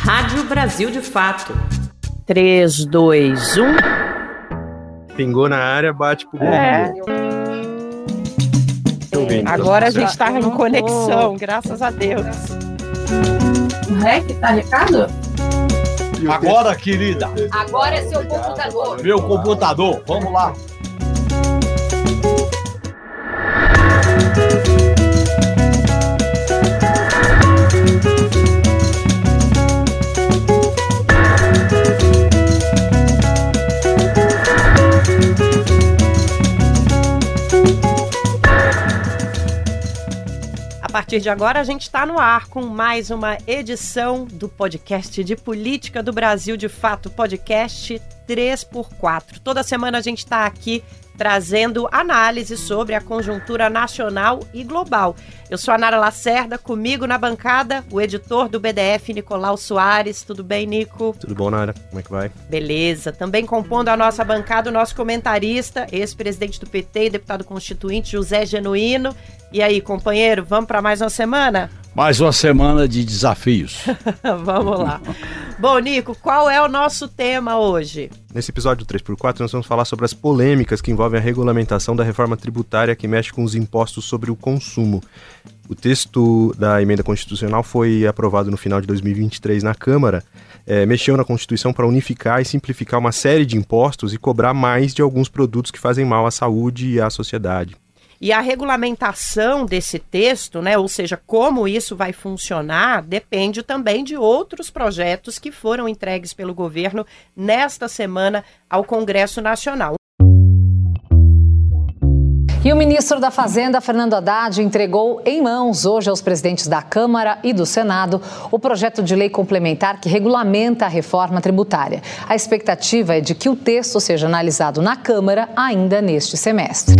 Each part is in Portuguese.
Rádio Brasil de Fato. 3, 2, 1. Pingou na área, bate pro gol. Agora a gente está em conexão, graças a Deus. O REC tá recado? Agora, querida. Agora é seu computador. Meu computador, vamos lá. A partir de agora, a gente está no ar com mais uma edição do podcast de política do Brasil de Fato, podcast 3x4. Toda semana a gente está aqui trazendo análise sobre a conjuntura nacional e global. Eu sou a Nara Lacerda, comigo na bancada, o editor do BDF, Nicolau Soares. Tudo bem, Nico? Tudo bom, Nara? Como é que vai? Beleza. Também compondo a nossa bancada, o nosso comentarista, ex-presidente do PT e deputado constituinte, José Genuíno. E aí, companheiro, vamos para mais uma semana? Mais uma semana de desafios. Vamos lá. Bom, Nico, qual é o nosso tema hoje? Nesse episódio 3x4, nós vamos falar sobre as polêmicas que envolvem a regulamentação da reforma tributária que mexe com os impostos sobre o consumo. O texto da emenda constitucional foi aprovado no final de 2023 na Câmara, mexeu na Constituição para unificar e simplificar uma série de impostos e cobrar mais de alguns produtos que fazem mal à saúde e à sociedade. E a regulamentação desse texto, né, ou seja, como isso vai funcionar, depende também de outros projetos que foram entregues pelo governo nesta semana ao Congresso Nacional. E o ministro da Fazenda, Fernando Haddad, entregou em mãos hoje aos presidentes da Câmara e do Senado o projeto de lei complementar que regulamenta a reforma tributária. A expectativa é de que o texto seja analisado na Câmara ainda neste semestre.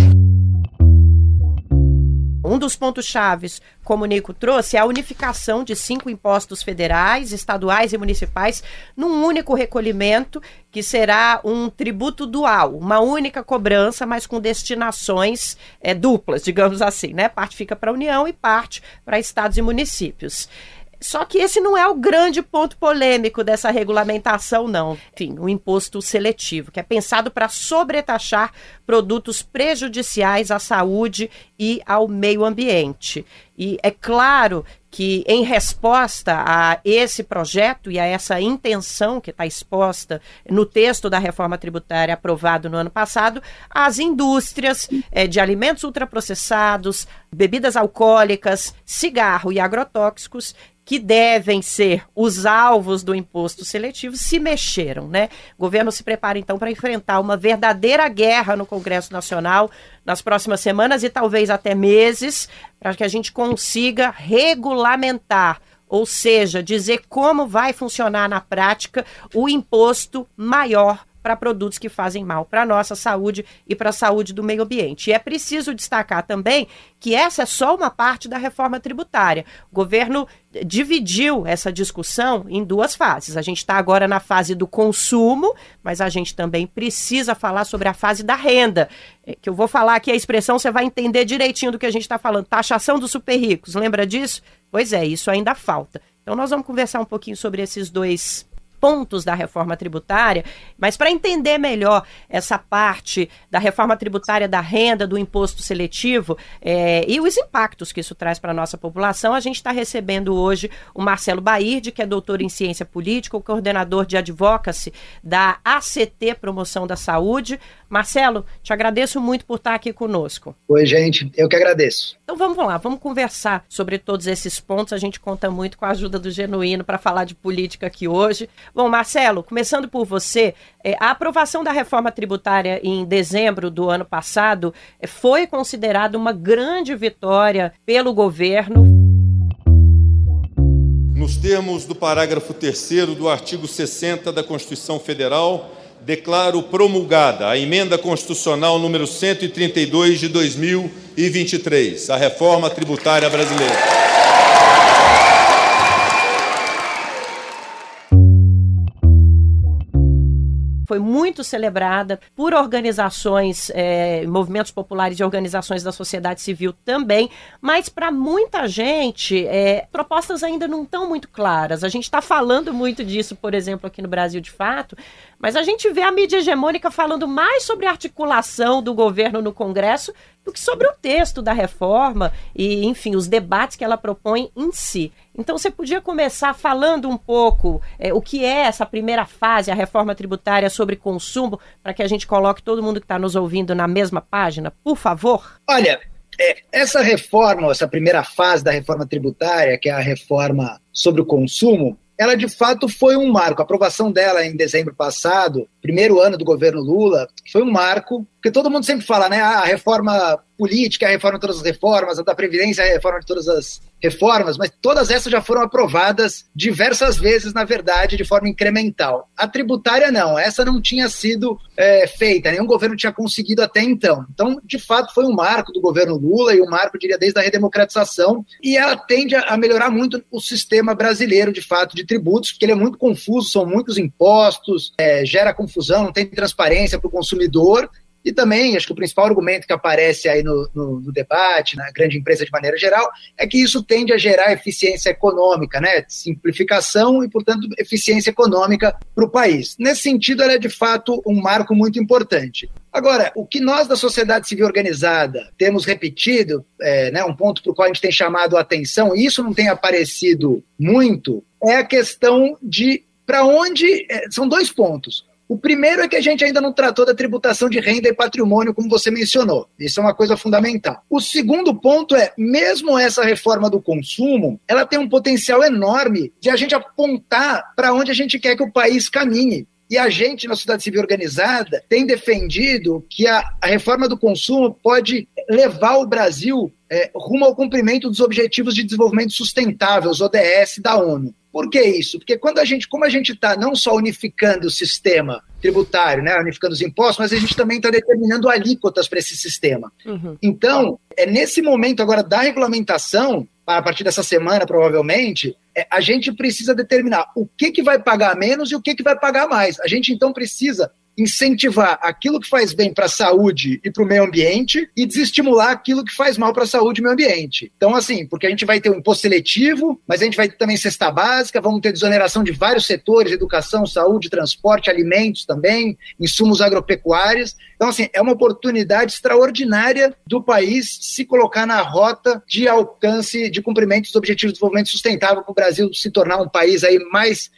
Um dos pontos chaves, como o Nico trouxe, é a unificação de 5 impostos federais, estaduais e municipais num único recolhimento, que será um tributo dual, uma única cobrança, mas com destinações duplas, digamos assim, né? Parte fica para a União e parte para estados e municípios. Só que esse não é o grande ponto polêmico dessa regulamentação, não. Enfim, o imposto seletivo, que é pensado para sobretaxar produtos prejudiciais à saúde e ao meio ambiente. E é claro que, em resposta a esse projeto e a essa intenção que está exposta no texto da reforma tributária aprovado no ano passado, as indústrias de alimentos ultraprocessados, bebidas alcoólicas, cigarro e agrotóxicos, que devem ser os alvos do imposto seletivo, se mexeram, né? O governo se prepara, então, para enfrentar uma verdadeira guerra no Congresso Nacional nas próximas semanas e talvez até meses, para que a gente consiga regulamentar, ou seja, dizer como vai funcionar na prática o imposto maior para produtos que fazem mal para a nossa saúde e para a saúde do meio ambiente. E é preciso destacar também que essa é só uma parte da reforma tributária. O governo dividiu essa discussão em 2 fases. A gente está agora na fase do consumo, mas a gente também precisa falar sobre a fase da renda, que eu vou falar aqui a expressão, você vai entender direitinho do que a gente está falando. Taxação dos super ricos, lembra disso? Pois é, isso ainda falta. Então nós vamos conversar um pouquinho sobre esses 2 pontos da reforma tributária, mas para entender melhor essa parte da reforma tributária da renda, do imposto seletivo e os impactos que isso traz para a nossa população, a gente está recebendo hoje o Marcelo Baird, que é doutor em ciência política, o coordenador de advocacy da ACT Promoção da Saúde. Marcelo, te agradeço muito por estar aqui conosco. Oi, gente, eu que agradeço. Então vamos lá, vamos conversar sobre todos esses pontos. A gente conta muito com a ajuda do Genuíno para falar de política aqui hoje. Bom, Marcelo, começando por você, a aprovação da reforma tributária em dezembro do ano passado foi considerada uma grande vitória pelo governo. Nos termos do parágrafo 3º do artigo 60 da Constituição Federal, declaro promulgada a emenda constitucional número 132 de 2023, a reforma tributária brasileira. foi muito celebrada por organizações, movimentos populares e organizações da sociedade civil também, mas para muita gente, propostas ainda não estão muito claras. A gente está falando muito disso, por exemplo, aqui no Brasil de fato, mas a gente vê a mídia hegemônica falando mais sobre a articulação do governo no Congresso do que sobre o texto da reforma e, enfim, os debates que ela propõe em si. Então, você podia começar falando um pouco o que é essa primeira fase, a reforma tributária sobre consumo, para que a gente coloque todo mundo que está nos ouvindo na mesma página, por favor? Olha, essa reforma, essa primeira fase da reforma tributária, que é a reforma sobre o consumo, ela de fato foi um marco. A aprovação dela em dezembro passado, primeiro ano do governo Lula, foi um marco, porque todo mundo sempre fala, né, a reforma política, a reforma de todas as reformas, a da Previdência, a reforma de todas as reformas, mas todas essas já foram aprovadas diversas vezes, na verdade, de forma incremental. A tributária não, essa não tinha sido feita, nenhum governo tinha conseguido até então. Então, de fato, foi um marco do governo Lula e um marco, diria, desde a redemocratização, e ela tende a melhorar muito o sistema brasileiro, de fato, de tributos, porque ele é muito confuso, são muitos impostos, gera confusão, não tem transparência para o consumidor. E também, acho que o principal argumento que aparece aí no debate, na grande empresa de maneira geral, é que isso tende a gerar eficiência econômica, né? Simplificação e, portanto, eficiência econômica para o país. Nesse sentido, ela é, de fato, um marco muito importante. Agora, o que nós da sociedade civil organizada temos repetido, um ponto para o qual a gente tem chamado a atenção, e isso não tem aparecido muito, é a questão de para onde... São dois pontos. O primeiro é que a gente ainda não tratou da tributação de renda e patrimônio, como você mencionou. Isso é uma coisa fundamental. O segundo ponto é, mesmo essa reforma do consumo, ela tem um potencial enorme de a gente apontar para onde a gente quer que o país caminhe. E a gente, na sociedade civil organizada, tem defendido que a reforma do consumo pode levar o Brasil rumo ao cumprimento dos Objetivos de Desenvolvimento Sustentável, os ODS da ONU. Por que isso? Porque como a gente está não só unificando o sistema tributário, né, unificando os impostos, mas a gente também está determinando alíquotas para esse sistema. Uhum. Então, nesse momento agora da regulamentação, a partir dessa semana provavelmente, a gente precisa determinar o que vai pagar menos e o que vai pagar mais. A gente então precisa incentivar aquilo que faz bem para a saúde e para o meio ambiente e desestimular aquilo que faz mal para a saúde e meio ambiente. Então, assim, porque a gente vai ter um imposto seletivo, mas a gente vai ter também cesta básica, vamos ter desoneração de vários setores, educação, saúde, transporte, alimentos também, insumos agropecuários. Então, assim, é uma oportunidade extraordinária do país se colocar na rota de alcance, de cumprimento dos Objetivos de Desenvolvimento Sustentável, para o Brasil se tornar um país aí mais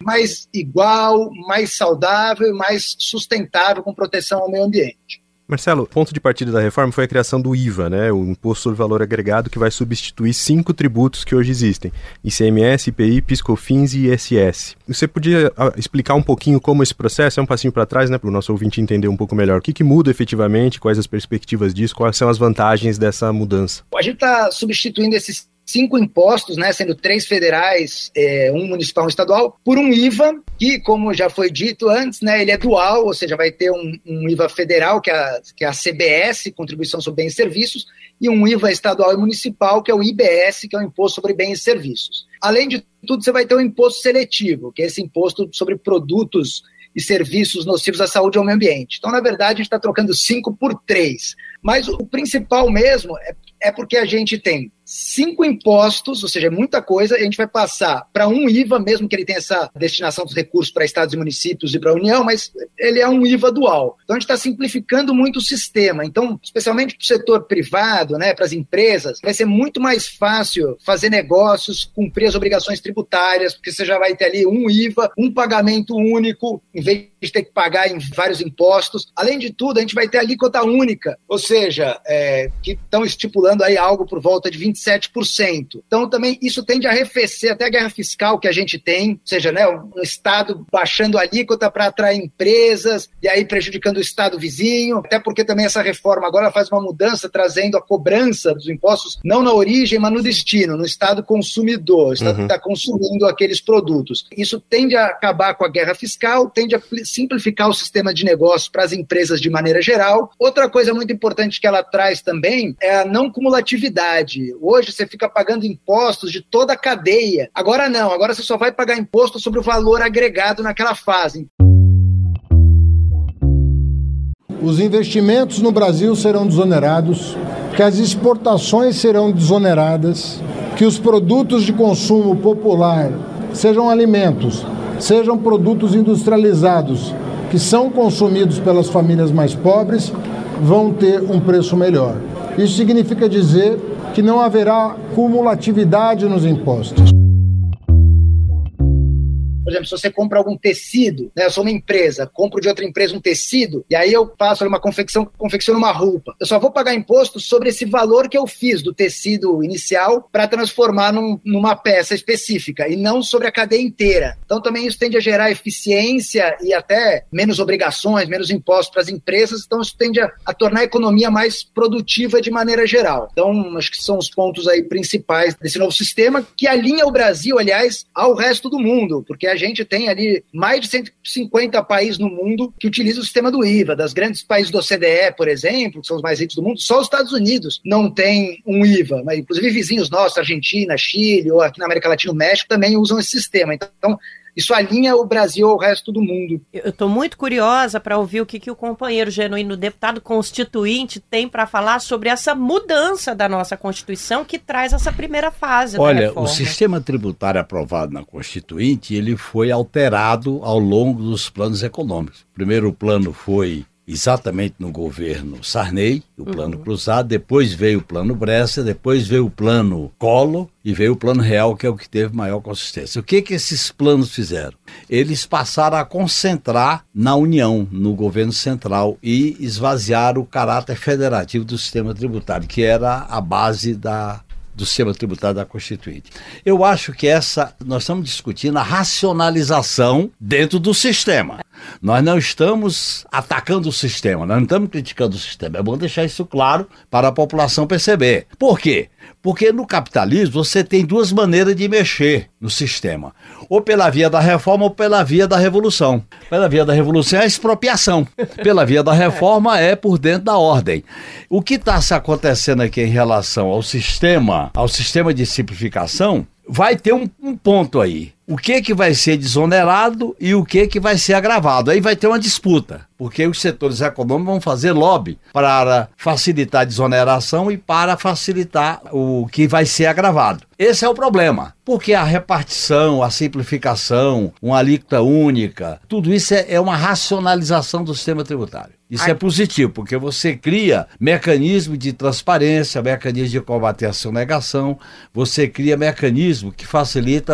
igual, mais saudável, mais sustentável, com proteção ao meio ambiente. Marcelo, o ponto de partida da reforma foi a criação do IVA, né, o Imposto sobre Valor Agregado, que vai substituir 5 tributos que hoje existem: ICMS, IPI, PIS/COFINS e ISS. Você podia explicar um pouquinho como esse processo é um passinho para trás, né, para o nosso ouvinte entender um pouco melhor o que muda efetivamente, quais as perspectivas disso, quais são as vantagens dessa mudança? A gente está substituindo esses 5 impostos, né, sendo 3 federais, um municipal e um estadual, por um IVA, que, como já foi dito antes, né, ele é dual, ou seja, vai ter um IVA federal, que é a CBS, Contribuição sobre Bens e Serviços, e um IVA estadual e municipal, que é o IBS, que é o Imposto sobre Bens e Serviços. Além de tudo, você vai ter um imposto seletivo, que é esse imposto sobre produtos e serviços nocivos à saúde e ao meio ambiente. Então, na verdade, a gente está trocando 5 por 3. Mas o principal mesmo é porque a gente tem 5 impostos, ou seja, é muita coisa, e a gente vai passar para um IVA, mesmo que ele tenha essa destinação dos recursos para estados e municípios e para a União, mas ele é um IVA dual. Então a gente está simplificando muito o sistema. Então, especialmente para o setor privado, né, para as empresas, vai ser muito mais fácil fazer negócios, cumprir as obrigações tributárias, porque você já vai ter ali um IVA, um pagamento único, em vez de ter que pagar em vários impostos. Além de tudo, a gente vai ter alíquota única, ou seja, que estão estipulando aí algo por volta de 27%. Então, também isso tende a arrefecer até a guerra fiscal que a gente tem, ou seja, né, um Estado baixando a alíquota para atrair empresas e aí prejudicando o Estado vizinho, até porque também essa reforma agora faz uma mudança trazendo a cobrança dos impostos não na origem, mas no destino, no Estado consumidor, o Estado que está consumindo aqueles produtos. Isso tende a acabar com a guerra fiscal, tende a simplificar o sistema de negócios para as empresas de maneira geral. Outra coisa muito importante que ela traz também é a não cumulatividade. Hoje você fica pagando impostos de toda a cadeia. Agora não, agora você só vai pagar imposto sobre o valor agregado naquela fase. os investimentos no Brasil serão desonerados, que as exportações serão desoneradas, que os produtos de consumo popular, sejam alimentos, sejam produtos industrializados, que são consumidos pelas famílias mais pobres, vão ter um preço melhor. Isso significa dizer que não haverá cumulatividade nos impostos. Por exemplo, se você compra algum tecido, né, eu sou uma empresa, compro de outra empresa um tecido, e aí eu faço uma confecciono uma roupa. Eu só vou pagar imposto sobre esse valor que eu fiz do tecido inicial para transformar numa peça específica, e não sobre a cadeia inteira. Então também isso tende a gerar eficiência e até menos obrigações, menos impostos para as empresas, então isso tende a tornar a economia mais produtiva de maneira geral. Então acho que são os pontos aí principais desse novo sistema, que alinha o Brasil, aliás, ao resto do mundo, porque a gente tem ali mais de 150 países no mundo que utilizam o sistema do IVA. Das grandes países do OCDE, por exemplo, que são os mais ricos do mundo, só os Estados Unidos não tem um IVA. Mas, inclusive, vizinhos nossos, Argentina, Chile, ou aqui na América Latina, o México, também usam esse sistema. Então, isso alinha o Brasil ao resto do mundo. Eu estou muito curiosa para ouvir o que o companheiro Genuíno, deputado constituinte, tem para falar sobre essa mudança da nossa Constituição que traz essa primeira fase da reforma. Olha, o sistema tributário aprovado na Constituinte, ele foi alterado ao longo dos planos econômicos. O primeiro plano foi exatamente no governo Sarney, o plano cruzado, depois veio o plano Bresser, depois veio o plano Collor e veio o plano real, que é o que teve maior consistência. O que esses planos fizeram? Eles passaram a concentrar na União, no governo central, e esvaziaram o caráter federativo do sistema tributário, que era a base do sistema tributário da Constituinte. Eu acho que nós estamos discutindo a racionalização dentro do sistema. Nós não estamos atacando o sistema, nós não estamos criticando o sistema. É bom deixar isso claro para a população perceber. Por quê? Porque no capitalismo você tem duas maneiras de mexer no sistema. Ou pela via da reforma ou pela via da revolução. Pela via da revolução é a expropriação. Pela via da reforma é por dentro da ordem. O que está se acontecendo aqui em relação ao sistema de simplificação, vai ter um ponto aí. O que vai ser desonerado e o que vai ser agravado. Aí vai ter uma disputa, porque os setores econômicos vão fazer lobby para facilitar a desoneração e para facilitar o que vai ser agravado. Esse é o problema, porque a repartição, a simplificação, uma alíquota única, tudo isso é uma racionalização do sistema tributário. Isso é positivo, porque você cria mecanismo de transparência, mecanismo de combater a sonegação, você cria mecanismo que facilita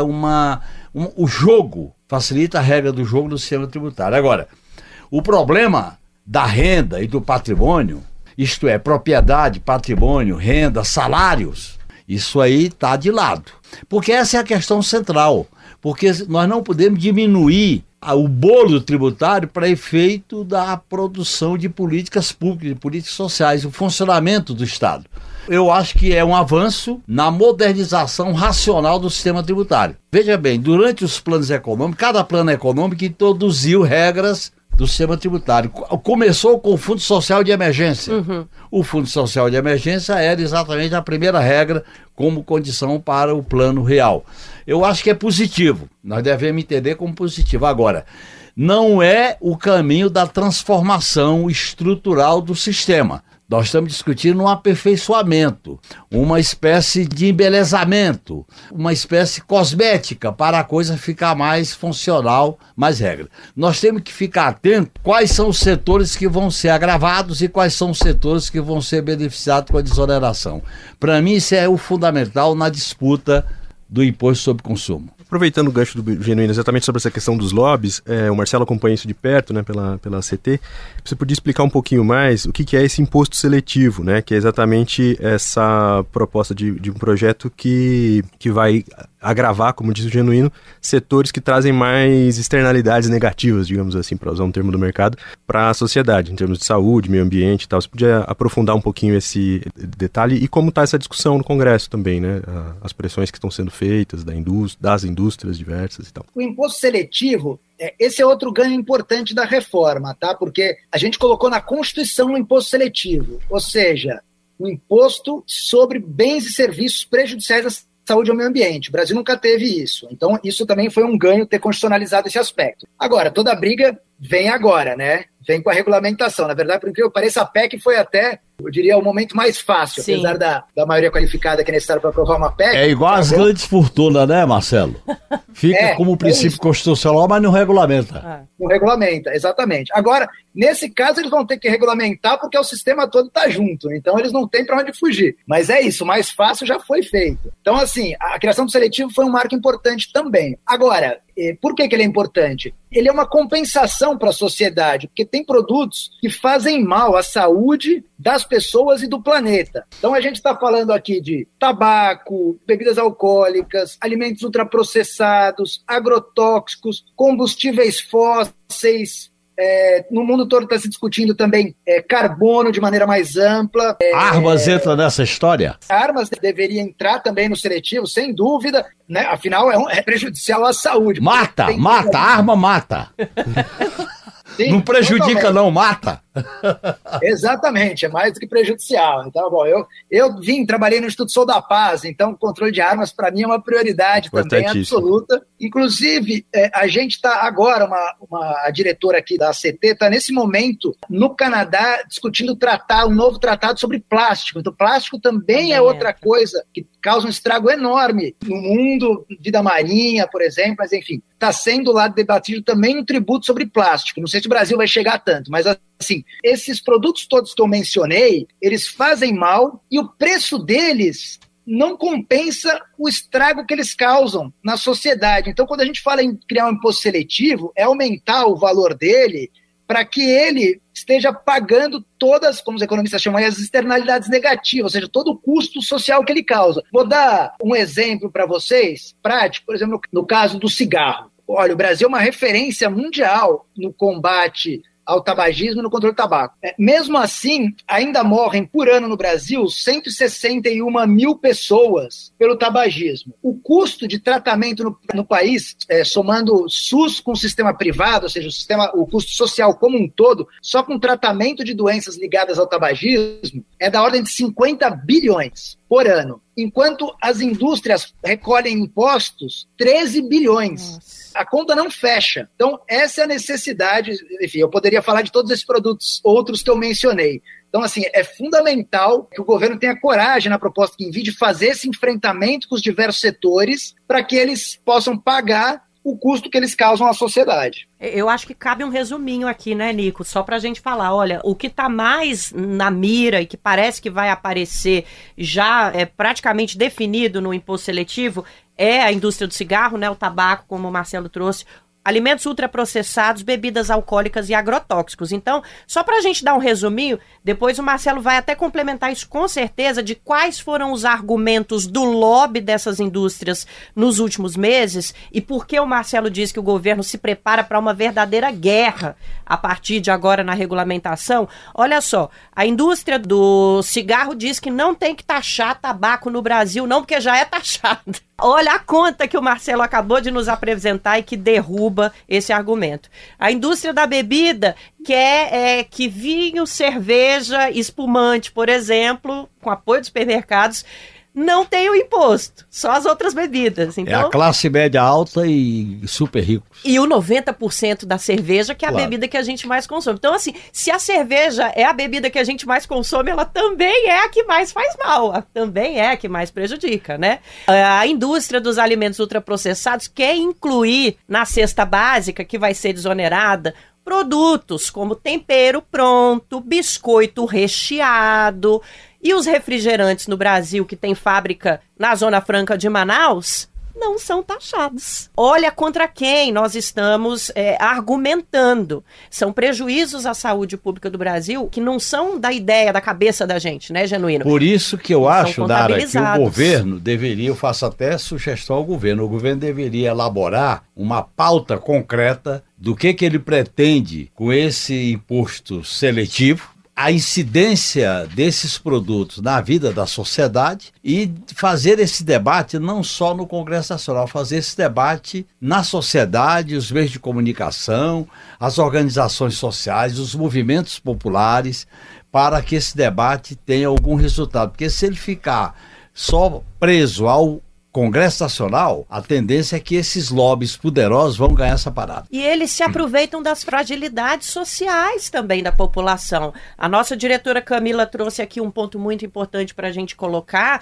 o jogo, facilita a regra do jogo no sistema tributário. Agora, o problema da renda e do patrimônio, isto é, propriedade, patrimônio, renda, salários, isso aí está de lado. Porque essa é a questão central, porque nós não podemos diminuir o bolo tributário para efeito da produção de políticas públicas, de políticas sociais, o funcionamento do Estado. Eu acho que é um avanço na modernização racional do sistema tributário. Veja bem, durante os planos econômicos, cada plano econômico introduziu regras do sistema tributário. Começou com o Fundo Social de Emergência. O Fundo Social de Emergência era exatamente a primeira regra como condição para o plano real. Eu acho que é positivo, nós devemos entender como positivo. Agora, não é o caminho da transformação estrutural do sistema. Nós estamos discutindo um aperfeiçoamento, uma espécie de embelezamento, uma espécie cosmética para a coisa ficar mais funcional, mais regra. Nós temos que ficar atentos quais são os setores que vão ser agravados e quais são os setores que vão ser beneficiados com a desoneração. Para mim, isso é o fundamental na disputa do imposto sobre consumo. Aproveitando o gancho do Genuíno exatamente sobre essa questão dos lobbies, o Marcelo acompanha isso de perto, né, pela CT. Você podia explicar um pouquinho mais o que é esse imposto seletivo, né, que é exatamente essa proposta de um projeto que vai agravar, como diz o Genuíno, setores que trazem mais externalidades negativas, digamos assim, para usar um termo do mercado, para a sociedade, em termos de saúde, meio ambiente e tal. Você podia aprofundar um pouquinho esse detalhe e como está essa discussão no Congresso também, né? As pressões que estão sendo feitas das indústrias diversas e tal. O imposto seletivo, esse é outro ganho importante da reforma, tá? Porque a gente colocou na Constituição um imposto seletivo, ou seja, um imposto sobre bens e serviços prejudiciais à saúde ao meio ambiente. O Brasil nunca teve isso. Então, isso também foi um ganho ter constitucionalizado esse aspecto. Agora, toda a briga vem agora, né? vem com a regulamentação. Na verdade, por incrível que pareça, a PEC foi até, eu diria, o momento mais fácil, sim, apesar da maioria qualificada que é necessária para aprovar uma PEC. É igual as grandes fortunas, né, Marcelo? Fica como princípio constitucional, mas não regulamenta. Não regulamenta, exatamente. Agora, nesse caso, eles vão ter que regulamentar porque o sistema todo está junto, então eles não têm para onde fugir. Mas é isso, o mais fácil já foi feito. Então, assim, a criação do seletivo foi um marco importante também. Agora, por que ele é importante? Ele é uma compensação para a sociedade, porque tem produtos que fazem mal à saúde das pessoas e do planeta. Então a gente está falando aqui de tabaco, bebidas alcoólicas, alimentos ultraprocessados, agrotóxicos, combustíveis fósseis. No mundo todo está se discutindo também carbono de maneira mais ampla. Armas entra nessa história? Armas deveria entrar também no seletivo, sem dúvida, né? Afinal é prejudicial à saúde. Mata, arma mata. Sim, não prejudica totalmente. Não, mata. Exatamente, é mais do que prejudicial. Então, bom, eu trabalhei no Instituto Sou da Paz, então o controle de armas para mim é uma prioridade também absoluta. Inclusive, a gente está agora, a diretora aqui da ACT está nesse momento no Canadá discutindo um novo tratado sobre plástico. Então, plástico também é outra coisa que causa um estrago enorme no mundo, vida marinha, por exemplo, mas enfim, está sendo lá debatido também um tributo sobre plástico. Não sei se o Brasil vai chegar a tanto, mas assim, esses produtos todos que eu mencionei, eles fazem mal e o preço deles não compensa o estrago que eles causam na sociedade. Então, quando a gente fala em criar um imposto seletivo, é aumentar o valor dele para que ele esteja pagando todas, como os economistas chamam, as externalidades negativas, ou seja, todo o custo social que ele causa. Vou dar um exemplo para vocês, prático, por exemplo, no caso do cigarro. Olha, o Brasil é uma referência mundial no combate ao tabagismo e no controle do tabaco. Mesmo assim, ainda morrem por ano no Brasil 161 mil pessoas pelo tabagismo. O custo de tratamento no país, somando SUS com o sistema privado, ou seja, o custo social como um todo, só com tratamento de doenças ligadas ao tabagismo, é da ordem de 50 bilhões por ano. Enquanto as indústrias recolhem impostos, 13 bilhões. Nossa. A conta não fecha. Então, essa é a necessidade. Enfim, eu poderia falar de todos esses produtos, outros que eu mencionei. Então, assim, é fundamental que o governo tenha coragem na proposta que envie de fazer esse enfrentamento com os diversos setores para que eles possam pagar o custo que eles causam à sociedade. Eu acho que cabe um resuminho aqui, né, Nico? Só para a gente falar, olha, o que está mais na mira e que parece que vai aparecer já praticamente definido no imposto seletivo é a indústria do cigarro, né, o tabaco, como o Marcelo trouxe, alimentos ultraprocessados, bebidas alcoólicas e agrotóxicos. Então, só para a gente dar um resuminho, depois o Marcelo vai até complementar isso com certeza de quais foram os argumentos do lobby dessas indústrias nos últimos meses e por que o Marcelo diz que o governo se prepara para uma verdadeira guerra a partir de agora na regulamentação. Olha só, a indústria do cigarro diz que não tem que taxar tabaco no Brasil, não, porque já é taxado. Olha a conta que o Marcelo acabou de nos apresentar e que derruba esse argumento. A indústria da bebida quer que vinho, cerveja, espumante, por exemplo, com apoio dos supermercados, não tem o imposto, só as outras bebidas. Então, é a classe média alta e super ricos. E o 90% da cerveja, que é a bebida que a gente mais consome. Então, assim, se a cerveja é a bebida que a gente mais consome, ela também é a que mais faz mal, ela também é a que mais prejudica, né? A indústria dos alimentos ultraprocessados quer incluir na cesta básica, que vai ser desonerada, produtos como tempero pronto, biscoito recheado. E os refrigerantes no Brasil, que tem fábrica na Zona Franca de Manaus, não são taxados. Olha contra quem nós estamos argumentando. São prejuízos à saúde pública do Brasil que não são da ideia, da cabeça da gente, né, Genuíno? Por isso que eu acho, Nara, que o governo deveria, eu faço até sugestão ao governo, o governo deveria elaborar uma pauta concreta do que ele pretende com esse imposto seletivo, a incidência desses produtos na vida da sociedade e fazer esse debate não só no Congresso Nacional, fazer esse debate na sociedade, os meios de comunicação, as organizações sociais, os movimentos populares, para que esse debate tenha algum resultado. Porque se ele ficar só preso ao Congresso Nacional, a tendência é que esses lobbies poderosos vão ganhar essa parada. E eles se aproveitam das fragilidades sociais também da população. A nossa diretora Camila trouxe aqui um ponto muito importante para a gente colocar.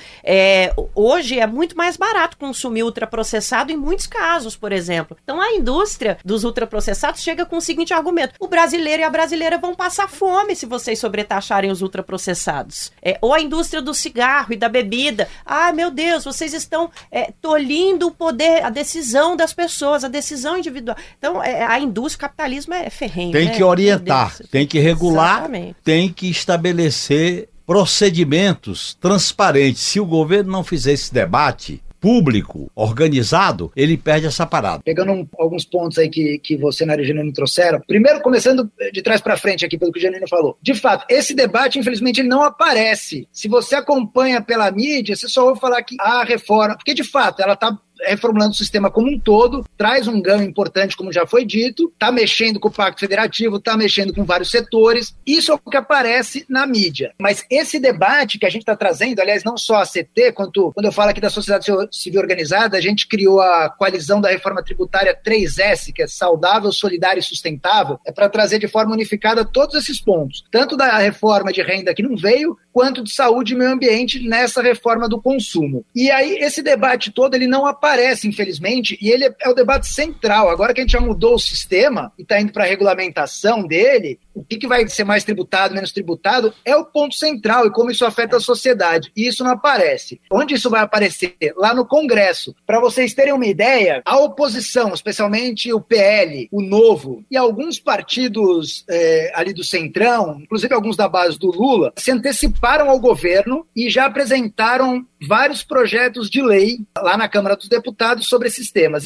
Hoje é muito mais barato consumir ultraprocessado em muitos casos, por exemplo. Então a indústria dos ultraprocessados chega com o seguinte argumento: o brasileiro e a brasileira vão passar fome se vocês sobretaxarem os ultraprocessados. Ou a indústria do cigarro e da bebida. Ai, meu Deus, vocês estão tolhindo o poder, a decisão das pessoas, a decisão individual. Então, a indústria, o capitalismo é ferrenho. Tem que orientar, tem que regular, exatamente, tem que estabelecer procedimentos transparentes. Se o governo não fizer esse debate público, organizado, ele perde essa parada. Pegando alguns pontos aí que você, Nara e Janine, trouxeram. Primeiro, começando de trás para frente aqui, pelo que o Janine falou. De fato, esse debate, infelizmente, ele não aparece. Se você acompanha pela mídia, você só ouve falar que a reforma... Porque, de fato, ela está reformulando o sistema como um todo, traz um ganho importante, como já foi dito, está mexendo com o Pacto Federativo, está mexendo com vários setores, isso é o que aparece na mídia. Mas esse debate que a gente está trazendo, aliás, não só a CT, quando eu falo aqui da sociedade civil organizada, a gente criou a coalizão da reforma tributária 3S, que é saudável, solidária e sustentável, para trazer de forma unificada todos esses pontos, tanto da reforma de renda que não veio, quanto de saúde e meio ambiente nessa reforma do consumo. E aí, esse debate todo, ele não aparece, infelizmente, e ele é o debate central. Agora que a gente já mudou o sistema e está indo para a regulamentação dele, o que vai ser mais tributado, menos tributado, é o ponto central e como isso afeta a sociedade. E isso não aparece. Onde isso vai aparecer? Lá no Congresso. Para vocês terem uma ideia, a oposição, especialmente o PL, o Novo e alguns partidos ali do Centrão, inclusive alguns da base do Lula, se anteciparam ao governo e já apresentaram vários projetos de lei lá na Câmara dos Deputados sobre esses temas.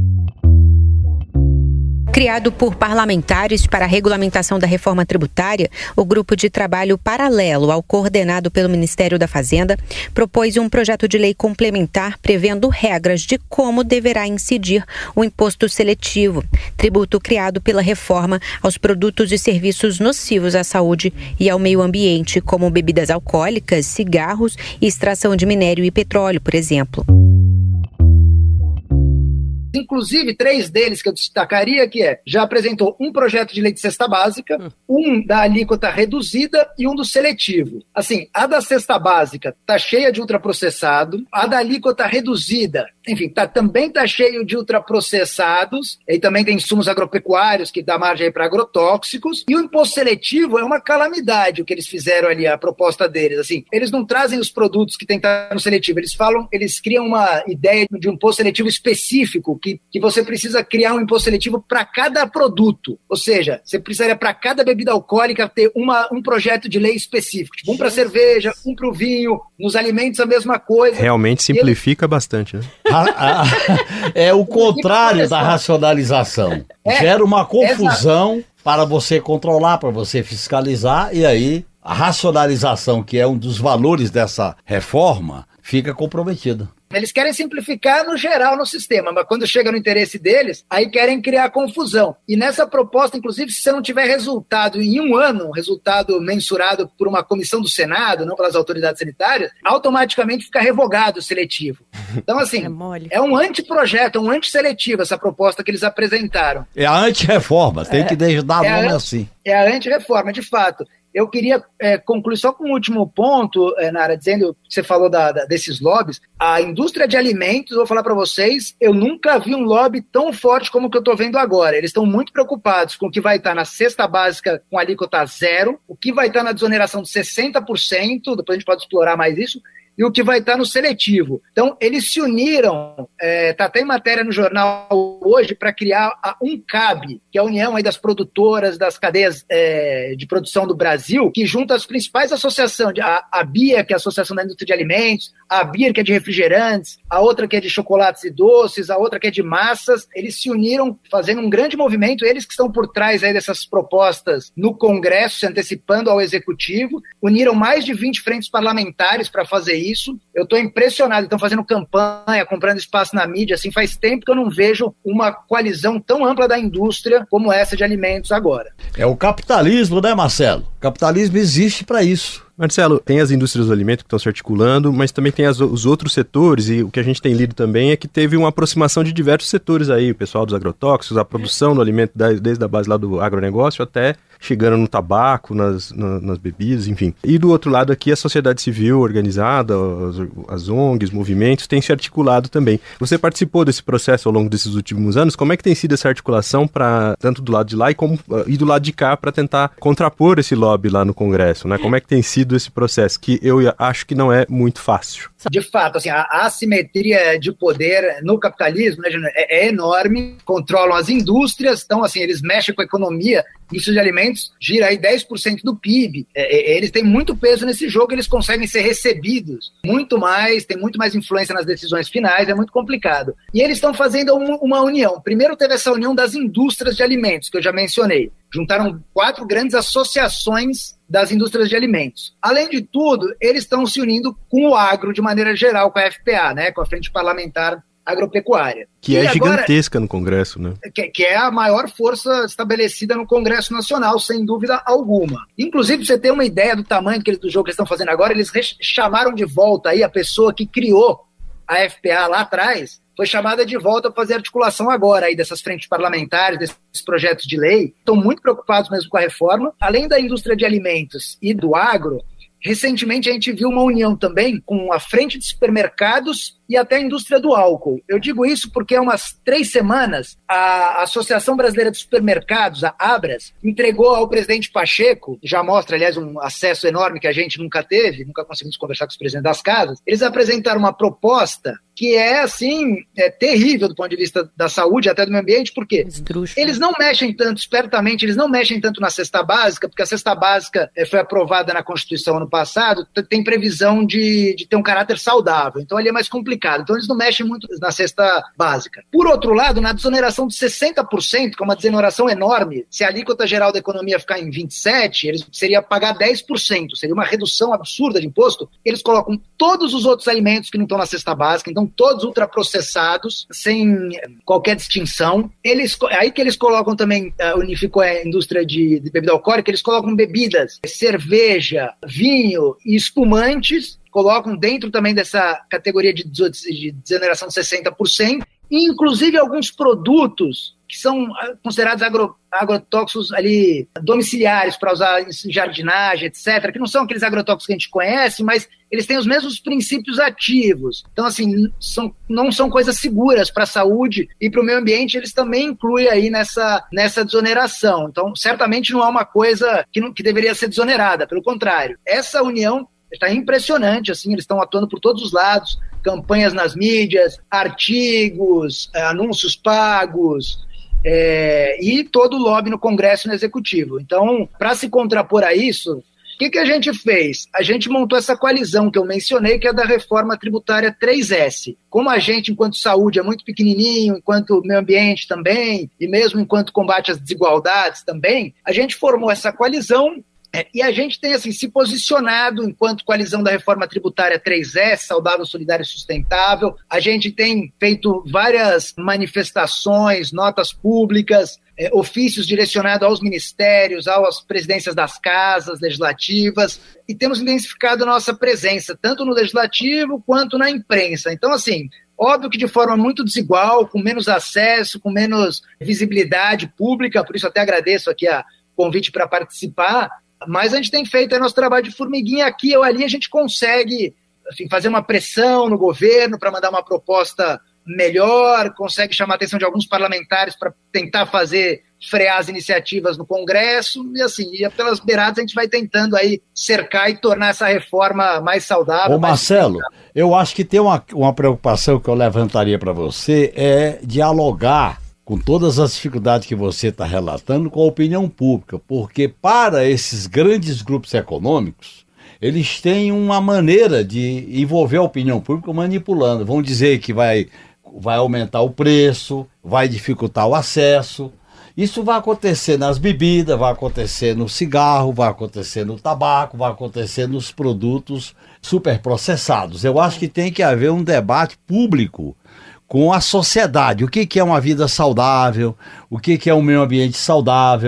Criado por parlamentares para a regulamentação da reforma tributária, o grupo de trabalho paralelo ao coordenado pelo Ministério da Fazenda propôs um projeto de lei complementar prevendo regras de como deverá incidir o imposto seletivo, tributo criado pela reforma aos produtos e serviços nocivos à saúde e ao meio ambiente, como bebidas alcoólicas, cigarros e extração de minério e petróleo, por exemplo. Inclusive, 3 deles que eu destacaria, que já apresentou um projeto de lei de cesta básica, um da alíquota reduzida e um do seletivo. Assim, a da cesta básica está cheia de ultraprocessado, a da alíquota reduzida, enfim, também está cheio de ultraprocessados, e também tem insumos agropecuários que dá margem para agrotóxicos, e o imposto seletivo é uma calamidade o que eles fizeram ali, a proposta deles. Assim, eles não trazem os produtos que tem que estar no seletivo, eles criam uma ideia de um imposto seletivo específico, que você precisa criar um imposto seletivo para cada produto. Ou seja, você precisaria para cada bebida alcoólica ter um projeto de lei específico. Tipo, um para cerveja, um para o vinho, nos alimentos a mesma coisa. Realmente simplifica bastante, né? É o contrário da racionalização. Gera uma confusão para você controlar, para você fiscalizar, e aí a racionalização, que é um dos valores dessa reforma, fica comprometida. Eles querem simplificar no geral no sistema, mas quando chega no interesse deles, aí querem criar confusão. E nessa proposta, inclusive, se você não tiver resultado em um ano, resultado mensurado por uma comissão do Senado, não pelas autoridades sanitárias, automaticamente fica revogado o seletivo. Então, assim, é um anteprojeto, um antisseletivo essa proposta que eles apresentaram. É a antirreforma, tem que dar nome assim. É a antirreforma, de fato. Eu queria concluir só com um último ponto, Nara, dizendo que você falou desses lobbies. A indústria de alimentos, vou falar para vocês, eu nunca vi um lobby tão forte como o que eu estou vendo agora. Eles estão muito preocupados com o que vai estar na cesta básica com alíquota zero, o que vai estar na desoneração de 60%, depois a gente pode explorar mais isso, e o que vai estar no seletivo. Então, eles se uniram, está até em matéria no jornal hoje, para criar a UNCAB, que é a União aí das Produtoras das Cadeias de Produção do Brasil, que junta as principais associações, a BIA, que é a Associação da Indústria de Alimentos, a BIR, que é de refrigerantes, a outra que é de chocolates e doces, a outra que é de massas. Eles se uniram fazendo um grande movimento, eles que estão por trás aí dessas propostas no Congresso, se antecipando ao Executivo, uniram mais de 20 frentes parlamentares para fazer isso. Eu estou impressionado, estão fazendo campanha, comprando espaço na mídia, assim, faz tempo que eu não vejo uma coalizão tão ampla da indústria como essa de alimentos agora. É o capitalismo, né, Marcelo? O capitalismo existe para isso. Marcelo, tem as indústrias do alimento que estão se articulando, mas também tem os outros setores, e o que a gente tem lido também é que teve uma aproximação de diversos setores aí, o pessoal dos agrotóxicos, a produção do alimento desde a base lá do agronegócio até chegando no tabaco, nas bebidas, enfim. E do outro lado aqui a sociedade civil organizada, as ONGs, movimentos, têm se articulado também. Você participou desse processo ao longo desses últimos anos, como é que tem sido essa articulação tanto do lado de lá e do lado de cá para tentar contrapor esse lobby lá no Congresso, né? Como é que tem sido esse processo, que eu acho que não é muito fácil? De fato, assim, a assimetria de poder no capitalismo, né, é enorme, controlam as indústrias, então assim, eles mexem com a economia, indústria de alimentos gira aí 10% do PIB. Eles têm muito peso nesse jogo, eles conseguem ser recebidos muito mais, tem muito mais influência nas decisões finais, é muito complicado. E eles estão fazendo uma união. Primeiro teve essa união das indústrias de alimentos, que eu já mencionei. Juntaram 4 grandes associações das indústrias de alimentos. Além de tudo, eles estão se unindo com o agro de maneira geral, com a FPA, né, com a Frente Parlamentar Agropecuária. Que é gigantesca no Congresso, né? Que é a maior força estabelecida no Congresso Nacional, sem dúvida alguma. Inclusive, pra você ter uma ideia do tamanho do jogo que eles estão fazendo agora, eles chamaram de volta aí a pessoa que criou a FPA lá atrás, foi chamada de volta para fazer articulação agora aí dessas frentes parlamentares, desses projetos de lei. Estão muito preocupados mesmo com a reforma. Além da indústria de alimentos e do agro, recentemente a gente viu uma união também com a frente de supermercados e até a indústria do álcool. Eu digo isso porque há umas 3 semanas a Associação Brasileira de Supermercados, a ABRAS, entregou ao presidente Pacheco, já mostra, aliás, um acesso enorme que a gente nunca teve, nunca conseguimos conversar com os presidentes das casas. Eles apresentaram uma proposta que é, assim, terrível do ponto de vista da saúde, até do meio ambiente, porque eles não mexem tanto, espertamente, eles não mexem tanto na cesta básica, porque a cesta básica foi aprovada na Constituição ano passado, tem previsão de ter um caráter saudável, então ali é mais complicado. Então eles não mexem muito na cesta básica. Por outro lado, na desoneração de 60%, que é uma desoneração enorme, se a alíquota geral da economia ficar em 27%, eles seriam pagar 10%, seria uma redução absurda de imposto. Eles colocam todos os outros alimentos que não estão na cesta básica, então todos ultraprocessados, sem qualquer distinção. Aí que eles colocam também, unificou a indústria de bebida alcoólica, eles colocam bebidas, cerveja, vinho e espumantes, colocam dentro também dessa categoria de desoneração de 60%, e inclusive alguns produtos que são considerados agrotóxicos ali domiciliares para usar em jardinagem, etc., que não são aqueles agrotóxicos que a gente conhece, mas eles têm os mesmos princípios ativos. Então, assim, não são coisas seguras para a saúde e para o meio ambiente, eles também incluem aí nessa desoneração. Então, certamente não é uma coisa que deveria ser desonerada, pelo contrário. Essa união está impressionante, assim, eles estão atuando por todos os lados, campanhas nas mídias, artigos, anúncios pagos, e todo o lobby no Congresso e no Executivo. Então, para se contrapor a isso, o que a gente fez? A gente montou essa coalizão que eu mencionei, que é da reforma tributária 3S. Como a gente, enquanto saúde, é muito pequenininho, enquanto meio ambiente também, e mesmo enquanto combate às desigualdades também, a gente formou essa coalizão. E a gente tem assim, se posicionado enquanto coalizão da reforma tributária 3S, saudável, solidária e sustentável. A gente tem feito várias manifestações, notas públicas, ofícios direcionados aos ministérios, às presidências das casas legislativas, e temos intensificado a nossa presença, tanto no legislativo quanto na imprensa. Então, assim, óbvio que de forma muito desigual, com menos acesso, com menos visibilidade pública, por isso até agradeço aqui o convite para participar. Mas a gente tem feito nosso trabalho de formiguinha aqui ou ali, a gente consegue, assim, fazer uma pressão no governo para mandar uma proposta melhor, consegue chamar a atenção de alguns parlamentares para tentar frear as iniciativas no Congresso, e assim, pelas beiradas a gente vai tentando aí cercar e tornar essa reforma mais saudável. Ô Marcelo, eu acho que tem uma preocupação que eu levantaria para você, é dialogar com todas as dificuldades que você está relatando com a opinião pública, porque para esses grandes grupos econômicos, eles têm uma maneira de envolver a opinião pública manipulando. Vão dizer que vai aumentar o preço, vai dificultar o acesso. Isso vai acontecer nas bebidas, vai acontecer no cigarro, vai acontecer no tabaco, vai acontecer nos produtos superprocessados. Eu acho que tem que haver um debate público com a sociedade. O que é uma vida saudável, o que é um meio ambiente saudável,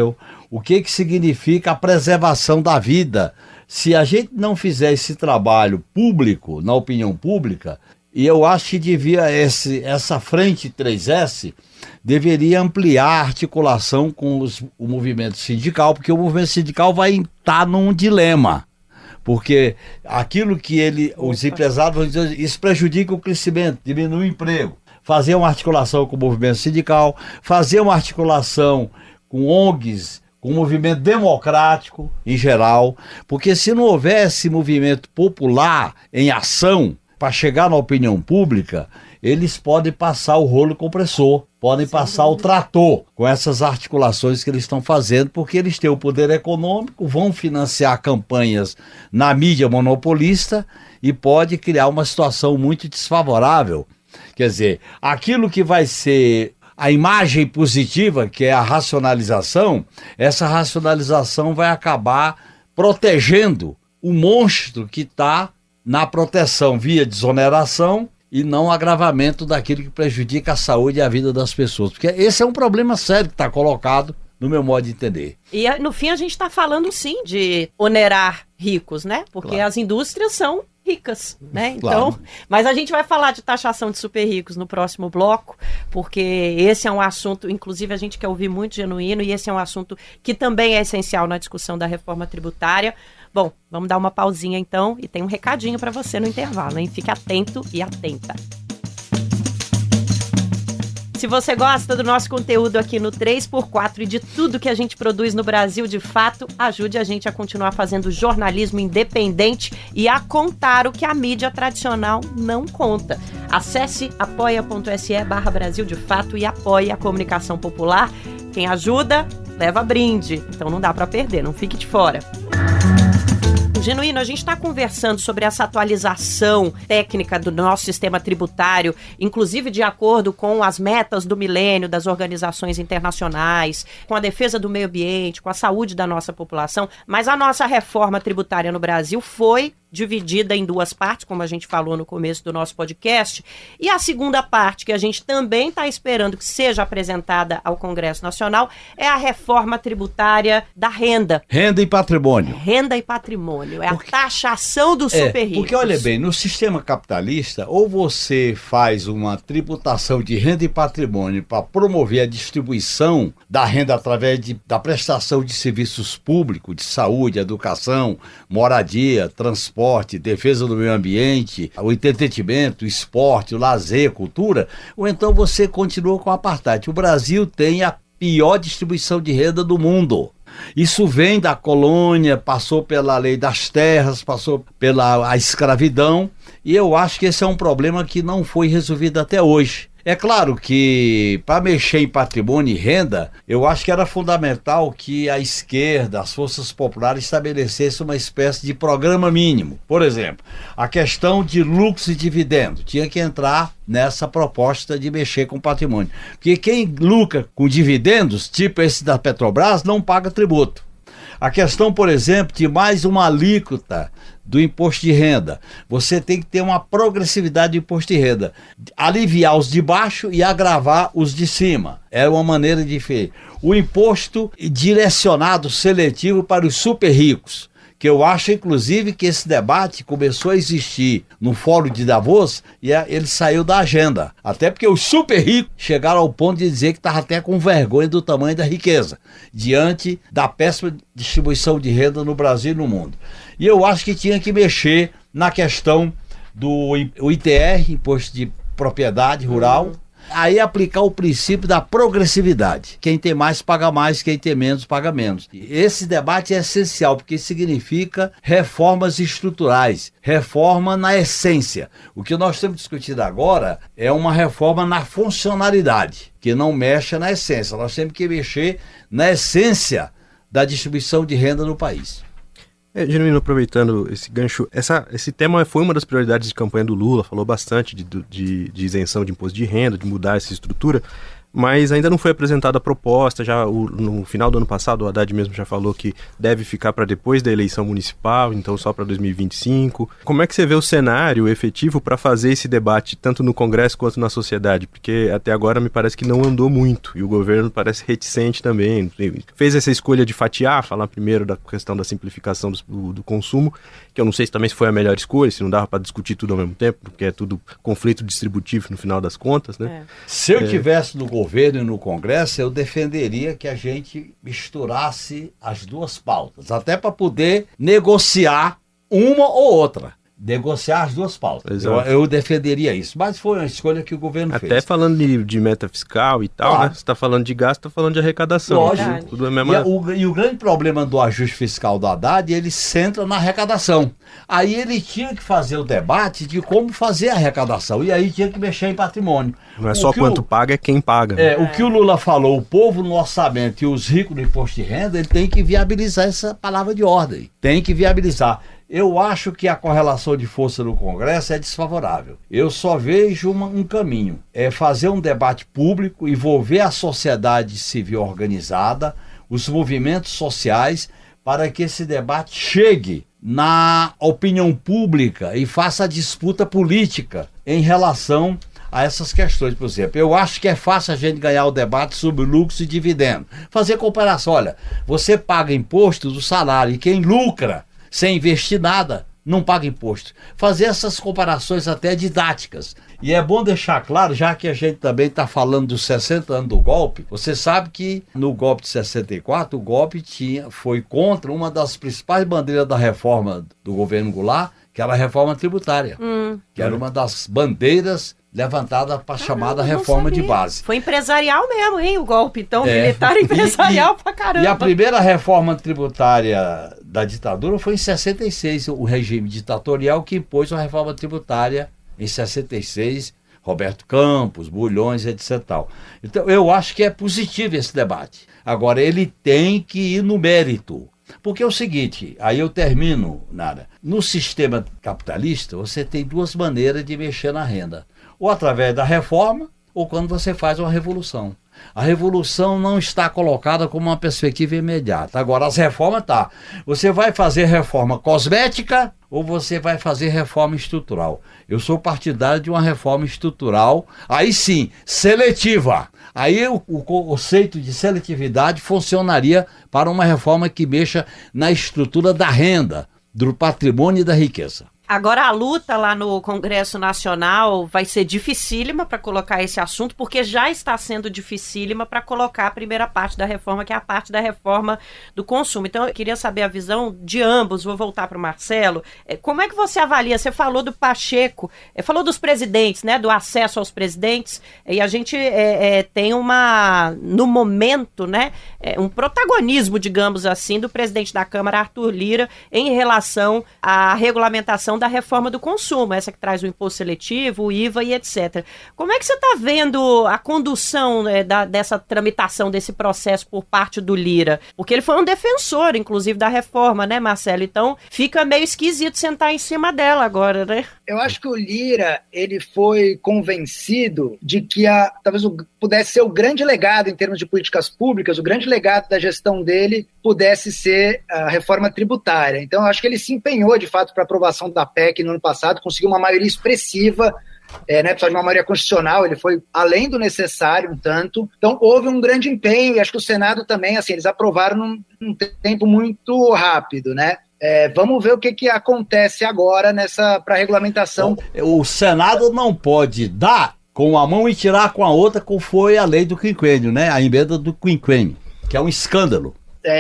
o que significa a preservação da vida. Se a gente não fizer esse trabalho público, na opinião pública, e eu acho que devia essa frente 3S deveria ampliar a articulação com o movimento sindical, porque o movimento sindical vai estar num dilema. Porque aquilo que os empresários vão dizer, isso prejudica o crescimento, diminui o emprego. Fazer uma articulação com o movimento sindical, fazer uma articulação com ONGs, com o movimento democrático em geral, porque se não houvesse movimento popular em ação para chegar na opinião pública, eles podem passar o rolo compressor, podem passar o trator com essas articulações que eles estão fazendo, porque eles têm o poder econômico, vão financiar campanhas na mídia monopolista e pode criar uma situação muito desfavorável. Quer dizer, aquilo que vai ser a imagem positiva, que é a racionalização, essa racionalização vai acabar protegendo o monstro que está na proteção via desoneração e não agravamento daquilo que prejudica a saúde e a vida das pessoas. Porque esse é um problema sério que está colocado no meu modo de entender. E no fim a gente está falando sim de onerar ricos, né? Porque as indústrias são ricas, né? Então, mas a gente vai falar de taxação de super ricos no próximo bloco, porque esse é um assunto, inclusive a gente quer ouvir muito genuíno, e esse é um assunto que também é essencial na discussão da reforma tributária. Bom, vamos dar uma pausinha então, e tem um recadinho para você no intervalo, hein? Fique atento e atenta. Se você gosta do nosso conteúdo aqui no 3x4 e de tudo que a gente produz no Brasil de fato, ajude a gente a continuar fazendo jornalismo independente e a contar o que a mídia tradicional não conta. Acesse apoia.se/Brasil de Fato e apoie a comunicação popular. Quem ajuda, leva brinde. Então não dá para perder, não fique de fora. Genuíno, a gente está conversando sobre essa atualização técnica do nosso sistema tributário, inclusive de acordo com as metas do milênio das organizações internacionais, com a defesa do meio ambiente, com a saúde da nossa população, mas a nossa reforma tributária no Brasil foi dividida em duas partes, como a gente falou no começo do nosso podcast, e a segunda parte, que a gente também está esperando que seja apresentada ao Congresso Nacional, é a reforma tributária da renda. Renda e patrimônio. Renda e patrimônio, a taxação dos super ricos. Porque, olha bem, no sistema capitalista, ou você faz uma tributação de renda e patrimônio para promover a distribuição da renda através da prestação de serviços públicos, de saúde, educação, moradia, transporte, defesa do meio ambiente, o entretenimento, o esporte, o lazer, cultura, ou então você continua com o apartheid. O Brasil tem a pior distribuição de renda do mundo. Isso vem da colônia, passou pela lei das terras, passou pela escravidão, e eu acho que esse é um problema que não foi resolvido até hoje. É claro que para mexer em patrimônio e renda, eu acho que era fundamental que a esquerda, as forças populares estabelecessem uma espécie de programa mínimo. Por exemplo, a questão de lucros e dividendos tinha que entrar nessa proposta de mexer com patrimônio. Porque quem lucra com dividendos, tipo esse da Petrobras, não paga tributo. A questão, por exemplo, de mais uma alíquota do imposto de renda. Você tem que ter uma progressividade do imposto de renda. Aliviar os de baixo e agravar os de cima. É uma maneira diferente. O imposto direcionado, seletivo para os super ricos. Que eu acho, inclusive, que esse debate começou a existir no Fórum de Davos e ele saiu da agenda. Até porque os super ricos chegaram ao ponto de dizer que estavam até com vergonha do tamanho da riqueza, diante da péssima distribuição de renda no Brasil e no mundo. E eu acho que tinha que mexer na questão do ITR, Imposto de Propriedade Rural, aí aplicar o princípio da progressividade. Quem tem mais paga mais, quem tem menos paga menos. Esse debate é essencial, porque significa reformas estruturais, reforma na essência. O que nós temos discutido agora é uma reforma na funcionalidade, que não mexa na essência. Nós temos que mexer na essência da distribuição de renda no país. Genuíno, aproveitando esse gancho, esse tema foi uma das prioridades de campanha do Lula, falou bastante de isenção de imposto de renda, de mudar essa estrutura, mas ainda não foi apresentada a proposta. No final do ano passado, o Haddad mesmo já falou que deve ficar para depois da eleição municipal, então só para 2025. Como é que você vê o cenário efetivo para fazer esse debate, tanto no Congresso quanto na sociedade? Porque até agora me parece que não andou muito, e o governo parece reticente também. Fez essa escolha de fatiar, falar primeiro da questão da simplificação do consumo, que eu não sei se também foi a melhor escolha, se não dava para discutir tudo ao mesmo tempo, porque é tudo conflito distributivo no final das contas, né? Se eu tivesse no governo e no Congresso, eu defenderia que a gente misturasse as duas pautas, até para poder negociar uma ou outra. Negociar as duas pautas. Eu defenderia isso. Mas foi uma escolha que o governo fez. Até falando de meta fiscal e tal, né? Você está falando de gasto, está falando de arrecadação. Lógico. Tudo é mesma... e o grande problema do ajuste fiscal do Haddad, ele centra na arrecadação. Aí ele tinha que fazer o debate de como fazer a arrecadação. E aí tinha que mexer em patrimônio. Não é só quanto paga, é quem paga. O que o Lula falou, o povo no orçamento e os ricos no imposto de renda, ele tem que viabilizar essa palavra de ordem. Tem que viabilizar. Eu acho que a correlação de força no Congresso é desfavorável. Eu só vejo um caminho. É fazer um debate público, envolver a sociedade civil organizada, os movimentos sociais, para que esse debate chegue na opinião pública e faça a disputa política em relação a essas questões. Por exemplo, eu acho que é fácil a gente ganhar o debate sobre lucro e dividendo. Fazer comparação. Olha, você paga imposto do salário e quem lucra sem investir nada, não paga imposto. Fazer essas comparações até didáticas. E é bom deixar claro, já que a gente também está falando dos 60 anos do golpe, você sabe que no golpe de 64, o golpe foi contra uma das principais bandeiras da reforma do governo Goulart, que era a reforma tributária, que era uma das bandeiras levantada para a chamada reforma de base. Foi empresarial mesmo, hein, o golpe, então, militar empresarial pra caramba. E a primeira reforma tributária da ditadura foi em 66, o regime ditatorial que impôs uma reforma tributária em 66, Roberto Campos, Bulhões, etc. Então, eu acho que é positivo esse debate. Agora, ele tem que ir no mérito. Porque é o seguinte, aí eu termino, Nara. No sistema capitalista, você tem duas maneiras de mexer na renda. Ou através da reforma, ou quando você faz uma revolução. A revolução não está colocada como uma perspectiva imediata. Agora, as reformas tá. Você vai fazer reforma cosmética ou você vai fazer reforma estrutural? Eu sou partidário de uma reforma estrutural, aí sim, seletiva. Aí o conceito de seletividade funcionaria para uma reforma que mexa na estrutura da renda, do patrimônio e da riqueza. Agora a luta lá no Congresso Nacional vai ser dificílima para colocar esse assunto, porque já está sendo dificílima para colocar a primeira parte da reforma, que é a parte da reforma do consumo. Então eu queria saber a visão de ambos, vou voltar para o Marcelo. Como é que você avalia? Você falou do Pacheco, falou dos presidentes, né, do acesso aos presidentes, e a gente tem no momento, né, um protagonismo, digamos assim, do presidente da Câmara, Arthur Lira, em relação à regulamentação da reforma do consumo, essa que traz o imposto seletivo, o IVA e etc. Como é que você está vendo a condução, né, dessa tramitação, desse processo por parte do Lira? Porque ele foi um defensor, inclusive, da reforma, né, Marcelo? Então, fica meio esquisito sentar em cima dela agora, né? Eu acho que o Lira, ele foi convencido de que talvez pudesse ser o grande legado em termos de políticas públicas, o grande legado da gestão dele pudesse ser a reforma tributária. Então, eu acho que ele se empenhou, de fato, para a aprovação da PEC no ano passado, conseguiu uma maioria expressiva, precisava de uma maioria constitucional, ele foi além do necessário um tanto. Então, houve um grande empenho, e acho que o Senado também, assim, eles aprovaram num tempo muito rápido, né? Vamos ver o que acontece agora para a regulamentação. O Senado não pode dar com uma mão e tirar com a outra, como foi a lei do quinquênio, né? A emenda do quinquênio, que é um escândalo.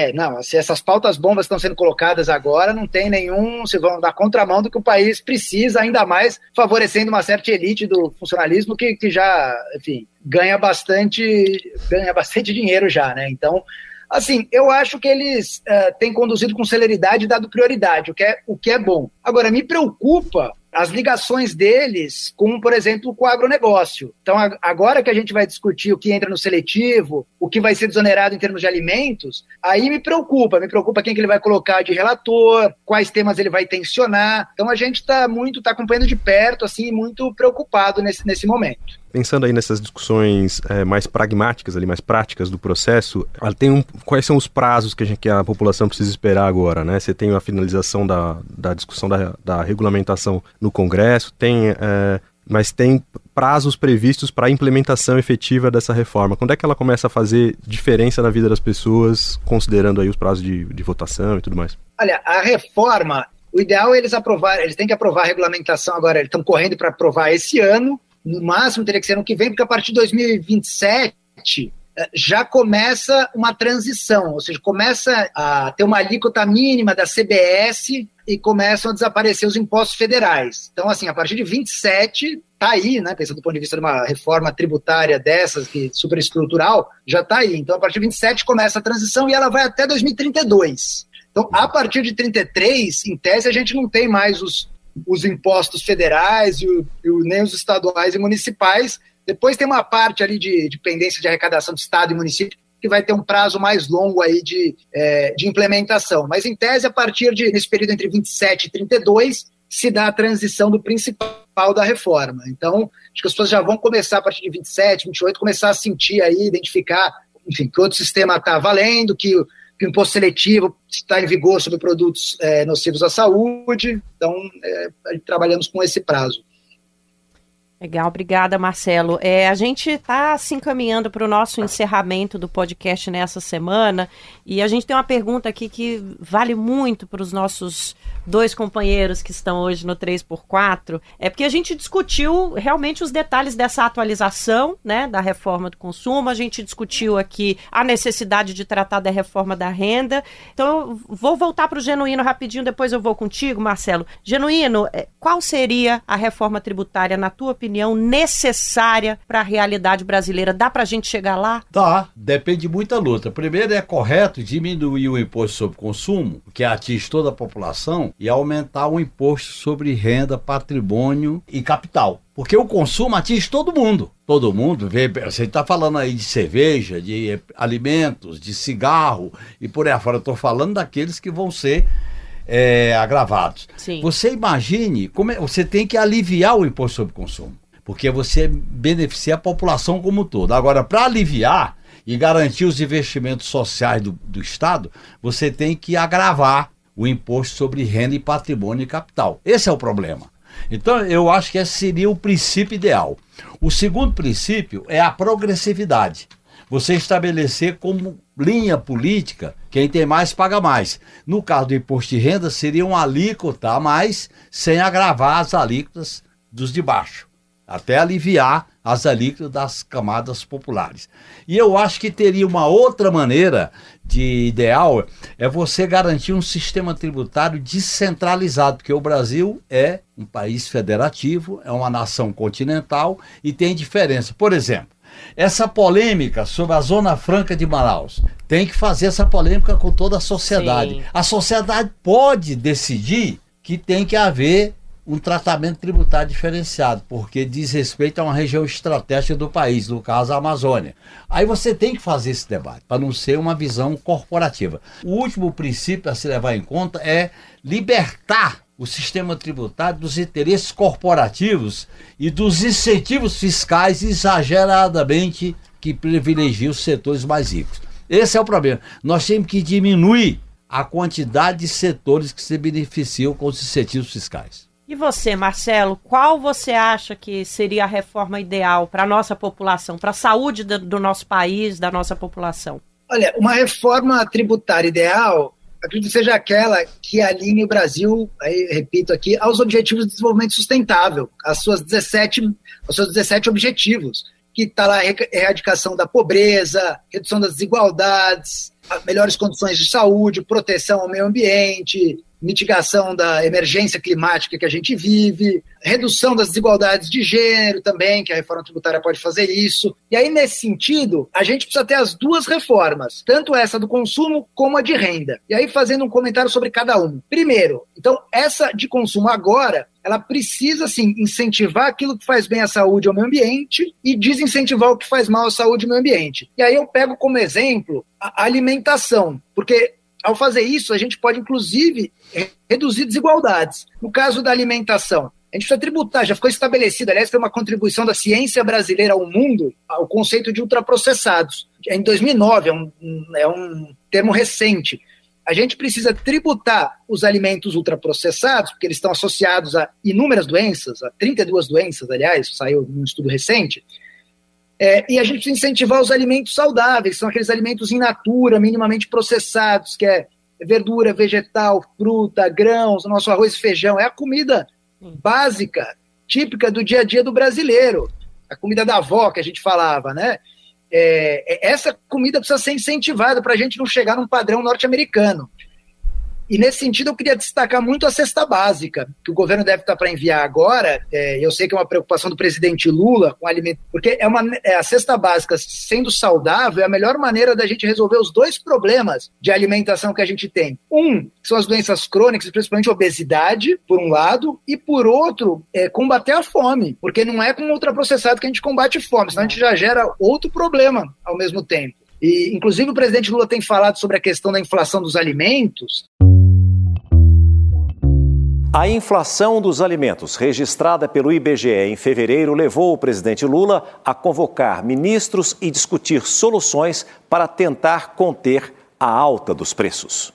Se essas pautas bombas estão sendo colocadas agora, não tem se vão dar contramão do que o país precisa, ainda mais favorecendo uma certa elite do funcionalismo que já, enfim, ganha bastante dinheiro já, né? Então, assim, eu acho que eles têm conduzido com celeridade e dado prioridade, o que é bom. Agora, me preocupa as ligações deles com, por exemplo, com o agronegócio. Então, agora que a gente vai discutir o que entra no seletivo, o que vai ser desonerado em termos de alimentos, aí me preocupa quem que ele vai colocar de relator, quais temas ele vai tensionar. Então, a gente está acompanhando de perto, assim, muito preocupado nesse momento. Pensando aí nessas discussões mais pragmáticas, ali, mais práticas do processo, quais são os prazos que a população precisa esperar agora, né? Você tem a finalização da discussão da regulamentação no Congresso, mas tem prazos previstos para a implementação efetiva dessa reforma. Quando é que ela começa a fazer diferença na vida das pessoas, considerando aí os prazos de votação e tudo mais? Olha, a reforma, o ideal é eles têm que aprovar a regulamentação agora, eles estão correndo para aprovar esse ano, no máximo teria que ser ano que vem, porque a partir de 2027 já começa uma transição, ou seja, começa a ter uma alíquota mínima da CBS e começam a desaparecer os impostos federais. Então, assim, a partir de 27, está aí, né, pensando do ponto de vista de uma reforma tributária dessas, que superestrutural, já está aí. Então, a partir de 27 começa a transição e ela vai até 2032. Então, a partir de 33, em tese, a gente não tem mais os impostos federais nem os estaduais e municipais. Depois tem uma parte ali de pendência de arrecadação de Estado e município, que vai ter um prazo mais longo aí de implementação. Mas, em tese, a partir nesse período entre 27 e 32, se dá a transição do principal da reforma. Então, acho que as pessoas já vão começar, a partir de 27, 28, começar a sentir aí, identificar, enfim, que outro sistema está valendo, que o imposto seletivo está em vigor sobre produtos nocivos à saúde. Então, trabalhamos com esse prazo. Legal, obrigada, Marcelo. A gente está se encaminhando para o nosso encerramento do podcast nessa semana e a gente tem uma pergunta aqui que vale muito para os nossos dois companheiros que estão hoje no 3x4, porque a gente discutiu realmente os detalhes dessa atualização, né, da reforma do consumo, a gente discutiu aqui a necessidade de tratar da reforma da renda. Então, eu vou voltar para o Genuíno rapidinho, depois eu vou contigo, Marcelo. Genuíno, qual seria a reforma tributária, na tua opinião, necessária para a realidade brasileira? Dá para a gente chegar lá? Tá, depende de muita luta. Primeiro, é correto diminuir o imposto sobre consumo, que atinge toda a população, e aumentar o imposto sobre renda, patrimônio e capital. Porque o consumo atinge todo mundo. Todo mundo, você está falando aí de cerveja, de alimentos, de cigarro e por aí afora. Eu estou falando daqueles que vão ser agravados. Sim. Você imagine, você tem que aliviar o imposto sobre consumo, porque você beneficia a população como um todo. Agora, para aliviar e garantir os investimentos sociais do Estado, você tem que agravar o imposto sobre renda e patrimônio e capital. Esse é o problema. Então, eu acho que esse seria o princípio ideal. O segundo princípio é a progressividade. Você estabelecer como linha política, quem tem mais paga mais. No caso do imposto de renda, seria uma alíquota a mais, sem agravar as alíquotas dos de baixo, até aliviar as alíquotas das camadas populares. E eu acho que teria uma outra maneira de ideal, é você garantir um sistema tributário descentralizado, porque o Brasil é um país federativo, é uma nação continental e tem diferença. Por exemplo, essa polêmica sobre a Zona Franca de Manaus, tem que fazer essa polêmica com toda a sociedade. Sim. A sociedade pode decidir que tem que haver um tratamento tributário diferenciado, porque diz respeito a uma região estratégica do país, no caso a Amazônia. Aí você tem que fazer esse debate, para não ser uma visão corporativa. O último princípio a se levar em conta é libertar o sistema tributário dos interesses corporativos e dos incentivos fiscais exageradamente que privilegiam os setores mais ricos. Esse é o problema. Nós temos que diminuir a quantidade de setores que se beneficiam com os incentivos fiscais. E você, Marcelo, qual você acha que seria a reforma ideal para a nossa população, para a saúde do nosso país, da nossa população? Olha, uma reforma tributária ideal, acredito que seja aquela que alinhe o Brasil, aí repito aqui, aos Objetivos de Desenvolvimento Sustentável, aos seus 17 objetivos, que está lá a erradicação da pobreza, redução das desigualdades, melhores condições de saúde, proteção ao meio ambiente, mitigação da emergência climática que a gente vive, redução das desigualdades de gênero também, que a reforma tributária pode fazer isso. E aí, nesse sentido, a gente precisa ter as duas reformas, tanto essa do consumo como a de renda. E aí, fazendo um comentário sobre cada uma. Primeiro, então, essa de consumo agora, ela precisa, sim, incentivar aquilo que faz bem à saúde e ao meio ambiente e desincentivar o que faz mal à saúde e ao meio ambiente. E aí eu pego como exemplo a alimentação, porque ao fazer isso, a gente pode, inclusive, reduzir desigualdades. No caso da alimentação, A gente precisa tributar, já ficou estabelecido, aliás, foi uma contribuição da ciência brasileira ao mundo, o conceito de ultraprocessados. Em 2009, é um termo recente. A gente precisa tributar os alimentos ultraprocessados, porque eles estão associados a inúmeras doenças, a 32 doenças, aliás, saiu num estudo recente. E a gente precisa incentivar os alimentos saudáveis, são aqueles alimentos in natura, minimamente processados, que é verdura, vegetal, fruta, grãos, nosso arroz e feijão. É a comida básica, típica do dia a dia do brasileiro. A comida da avó que a gente falava, né? Essa comida precisa ser incentivada para a gente não chegar num padrão norte-americano. E nesse sentido eu queria destacar muito a cesta básica, que o governo deve estar para enviar agora. Eu sei que é uma preocupação do presidente Lula com alimento, porque a cesta básica sendo saudável é a melhor maneira da gente resolver os dois problemas de alimentação que a gente tem. Que são as doenças crônicas, principalmente a obesidade, por um lado, e por outro, combater a fome, porque não é com ultraprocessado que a gente combate fome, senão a gente já gera outro problema ao mesmo tempo. E, inclusive, o presidente Lula tem falado sobre a questão da inflação dos alimentos. A inflação dos alimentos, registrada pelo IBGE em fevereiro, levou o presidente Lula a convocar ministros e discutir soluções para tentar conter a alta dos preços.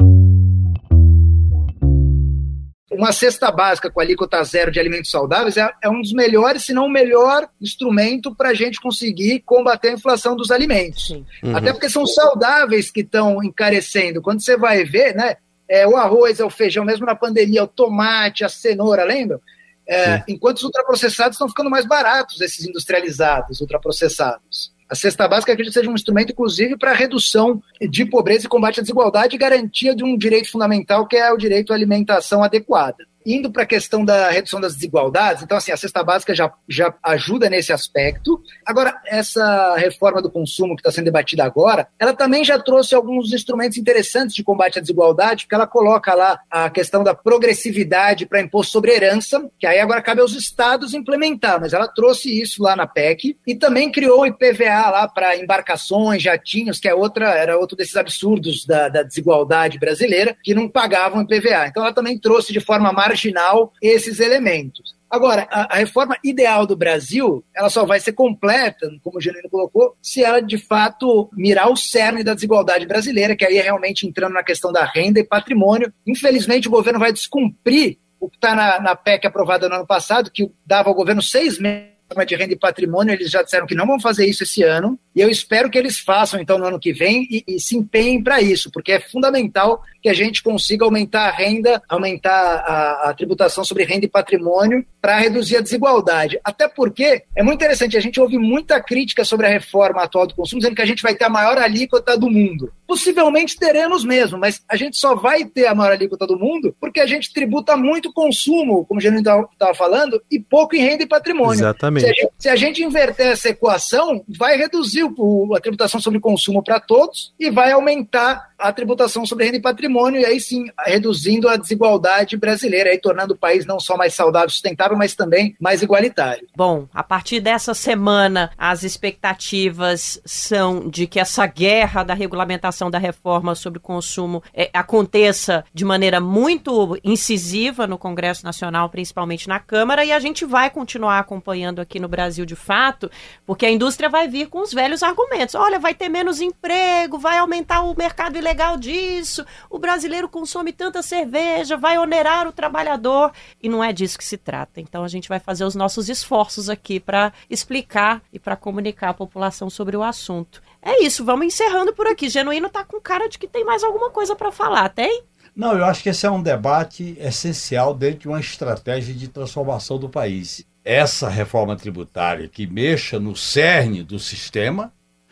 Uma cesta básica com alíquota zero de alimentos saudáveis é um dos melhores, se não o melhor instrumento para a gente conseguir combater a inflação dos alimentos. Uhum. Até porque são saudáveis que estão encarecendo. Quando você vai ver, né? O arroz, o feijão, mesmo na pandemia, o tomate, a cenoura, lembram? Enquanto os ultraprocessados estão ficando mais baratos, esses industrializados, ultraprocessados. A cesta básica acredito que seja um instrumento, inclusive, para redução de pobreza e combate à desigualdade e garantia de um direito fundamental, que é o direito à alimentação adequada. Indo para a questão da redução das desigualdades, então, assim, a cesta básica já ajuda nesse aspecto. Agora, essa reforma do consumo que está sendo debatida agora, ela também já trouxe alguns instrumentos interessantes de combate à desigualdade, porque ela coloca lá a questão da progressividade para imposto sobre herança, que aí agora cabe aos estados implementar, mas ela trouxe isso lá na PEC, e também criou o IPVA lá para embarcações, jatinhos, que era outro desses absurdos da desigualdade brasileira, que não pagavam IPVA. Então, ela também trouxe de forma marginal esses elementos. Agora, a reforma ideal do Brasil, ela só vai ser completa, como o Genuíno colocou, se ela, de fato, mirar o cerne da desigualdade brasileira, que aí é realmente entrando na questão da renda e patrimônio. Infelizmente, o governo vai descumprir o que está na PEC aprovada no ano passado, que dava ao governo 6 meses de renda e patrimônio. Eles já disseram que não vão fazer isso esse ano, e eu espero que eles façam, então, no ano que vem e se empenhem para isso, porque é fundamental que a gente consiga aumentar a renda, aumentar a tributação sobre renda e patrimônio para reduzir a desigualdade. Até porque é muito interessante, a gente ouve muita crítica sobre a reforma atual do consumo, dizendo que a gente vai ter a maior alíquota do mundo. Possivelmente teremos mesmo, mas a gente só vai ter a maior alíquota do mundo porque a gente tributa muito consumo, como o Genuíno estava falando, e pouco em renda e patrimônio. Exatamente. Se a gente inverter essa equação, vai reduzir a tributação sobre consumo para todos e vai aumentar a tributação sobre renda e patrimônio, e aí sim, reduzindo a desigualdade brasileira, aí tornando o país não só mais saudável e sustentável, mas também mais igualitário. Bom, a partir dessa semana, as expectativas são de que essa guerra da regulamentação da reforma sobre consumo aconteça de maneira muito incisiva no Congresso Nacional, principalmente na Câmara, e a gente vai continuar acompanhando aqui no Brasil de fato, porque a indústria vai vir com os velhos argumentos. Olha, vai ter menos emprego, vai aumentar o mercado ilegal disso, o brasileiro consome tanta cerveja, vai onerar o trabalhador, e não é disso que se trata. Então a gente vai fazer os nossos esforços aqui para explicar e para comunicar à população sobre o assunto. É isso, vamos encerrando por aqui. Genuíno tá com cara de que tem mais alguma coisa para falar, tem? Não, eu acho que esse é um debate essencial dentro de uma estratégia de transformação do país. Essa reforma tributária que mexa no cerne do sistema,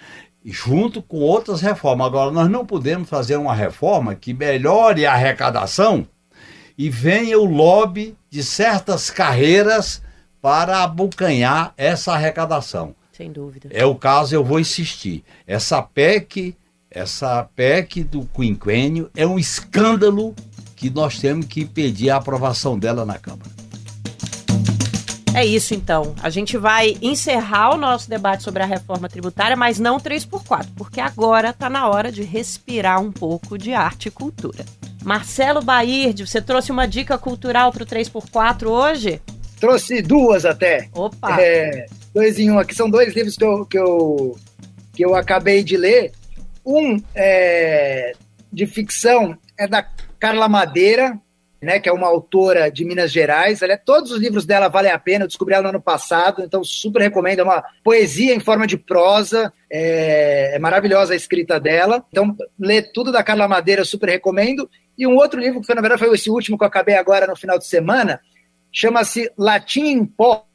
junto com outras reformas. Agora, nós não podemos fazer uma reforma que melhore a arrecadação e venha o lobby de certas carreiras para abocanhar essa arrecadação. Sem dúvida. É o caso, eu vou insistir. Essa PEC do quinquênio é um escândalo que nós temos que pedir a aprovação dela na Câmara. É isso, então. A gente vai encerrar o nosso debate sobre a reforma tributária, mas não 3x4, porque agora está na hora de respirar um pouco de arte e cultura. Marcelo Baird, você trouxe uma dica cultural para o 3x4 hoje? Trouxe duas até. Opa! 2 em 1 aqui. São 2 livros que eu acabei de ler. Um de ficção é da Carla Madeira, né, que é uma autora de Minas Gerais. Todos os livros dela valem a pena. Eu descobri ela no ano passado, então super recomendo. É uma poesia em forma de prosa. É maravilhosa a escrita dela. Então, ler tudo da Carla Madeira eu super recomendo. E um outro livro, que na verdade foi esse último que eu acabei agora no final de semana, chama-se Latim em Pó,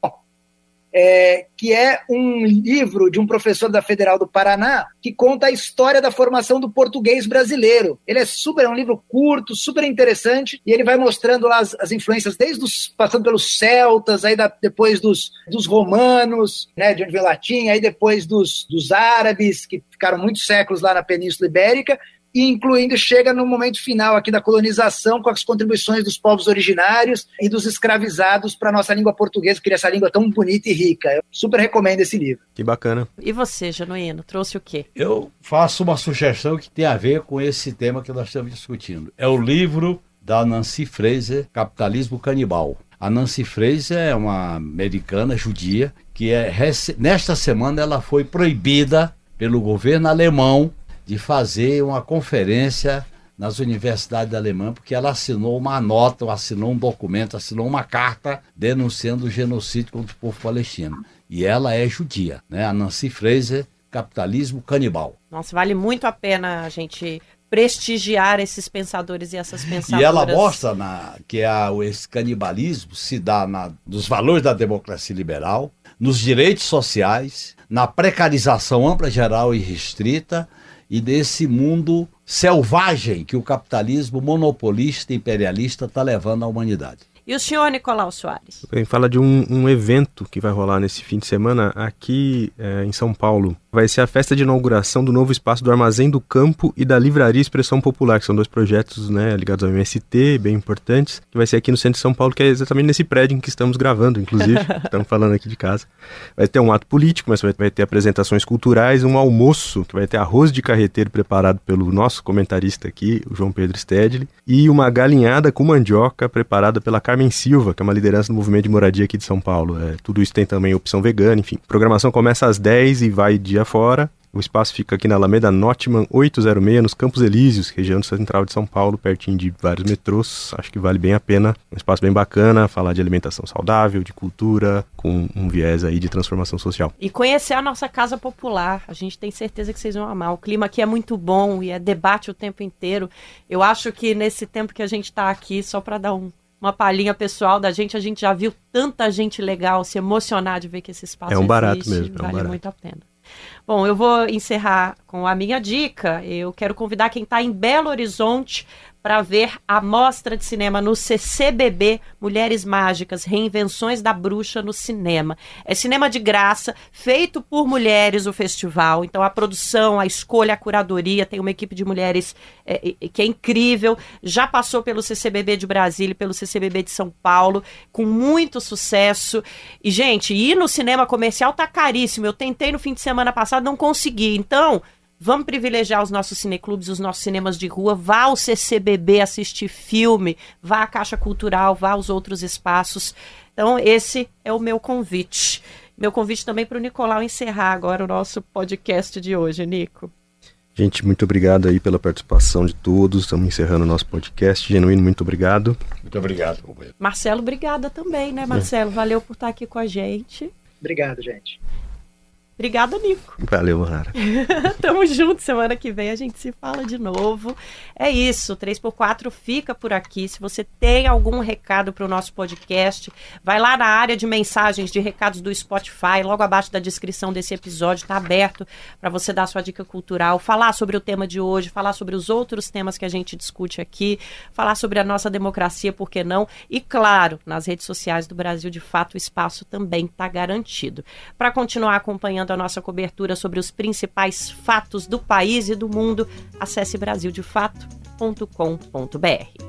que é um livro de um professor da Federal do Paraná que conta a história da formação do português brasileiro. Ele é um livro curto, super interessante, e ele vai mostrando lá as influências, passando pelos celtas, aí depois dos romanos, né, de onde veio o latim, aí depois dos árabes, que ficaram muitos séculos lá na Península Ibérica, e incluindo, chega no momento final aqui da colonização, com as contribuições dos povos originários e dos escravizados para a nossa língua portuguesa, que é essa língua tão bonita e rica. Eu super recomendo esse livro. Que bacana. E você, Genuíno, trouxe o quê? Eu faço uma sugestão que tem a ver com esse tema que nós estamos discutindo. É o livro da Nancy Fraser, Capitalismo Canibal. A Nancy Fraser é uma americana judia que nesta semana ela foi proibida pelo governo alemão de fazer uma conferência nas universidades alemãs, porque ela assinou uma nota, assinou um documento, assinou uma carta denunciando o genocídio contra o povo palestino. E ela é judia, né? A Nancy Fraser, Capitalismo Canibal. Nossa, vale muito a pena a gente prestigiar esses pensadores e essas pensadoras. E ela mostra que esse canibalismo se dá nos valores da democracia liberal, nos direitos sociais, na precarização ampla, geral e restrita, e desse mundo selvagem que o capitalismo monopolista e imperialista está levando à humanidade. E o senhor Nicolau Soares? Bem, fala de um evento que vai rolar nesse fim de semana aqui em São Paulo. Vai ser a festa de inauguração do novo espaço do Armazém do Campo e da Livraria Expressão Popular, que são 2 projetos, né, ligados ao MST, bem importantes, que vai ser aqui no centro de São Paulo, que é exatamente nesse prédio em que estamos gravando, inclusive. Estamos falando aqui de casa. Vai ter um ato político, mas vai ter apresentações culturais, um almoço, que vai ter arroz de carreteiro preparado pelo nosso comentarista aqui, o João Pedro Stedley, e uma galinhada com mandioca preparada pela Carmen Silva, que é uma liderança do movimento de moradia aqui de São Paulo. Tudo isso tem também opção vegana, enfim. A programação começa às 10 e vai dia fora. O espaço fica aqui na Alameda Notman 806, nos Campos Elíseos, região central de São Paulo, pertinho de vários metrôs. Acho que vale bem a pena. Um espaço bem bacana, falar de alimentação saudável, de cultura, com um viés aí de transformação social. E conhecer a nossa Casa Popular. A gente tem certeza que vocês vão amar. O clima aqui é muito bom e é debate o tempo inteiro. Eu acho que nesse tempo que a gente está aqui, só para dar uma palhinha pessoal da gente, a gente já viu tanta gente legal se emocionar de ver que esse espaço existe. É um barato mesmo. Vale muito a pena. Bom, eu vou encerrar com a minha dica. Eu quero convidar quem está em Belo Horizonte para ver a mostra de cinema no CCBB, Mulheres Mágicas, Reinvenções da Bruxa no Cinema. É cinema de graça, feito por mulheres o festival. Então a produção, a escolha, a curadoria, tem uma equipe de mulheres que é incrível. Já passou pelo CCBB de Brasília e pelo CCBB de São Paulo, com muito sucesso. E, gente, ir no cinema comercial tá caríssimo. Eu tentei no fim de semana passado, não consegui. Então, vamos privilegiar os nossos cineclubes, os nossos cinemas de rua, vá ao CCBB assistir filme, vá à Caixa Cultural, vá aos outros espaços. Então, esse é o meu convite. Meu convite também para o Nicolau encerrar agora o nosso podcast de hoje, Nico. Gente, muito obrigado aí pela participação de todos. Estamos encerrando o nosso podcast. Genuíno, muito obrigado. Muito obrigado, companheiro. Marcelo, obrigada também, né, Marcelo? Valeu por estar aqui com a gente. Obrigado, gente. Obrigada, Nico. Valeu, Mara. Tamo junto, semana que vem a gente se fala de novo. É isso, 3x4 fica por aqui. Se você tem algum recado para o nosso podcast, vai lá na área de mensagens de recados do Spotify, logo abaixo da descrição desse episódio, está aberto para você dar sua dica cultural, falar sobre o tema de hoje, falar sobre os outros temas que a gente discute aqui, falar sobre a nossa democracia, por que não? E claro, nas redes sociais do Brasil de Fato, o espaço também está garantido. Para continuar acompanhando a nossa cobertura sobre os principais fatos do país e do mundo, acesse brasildefato.com.br.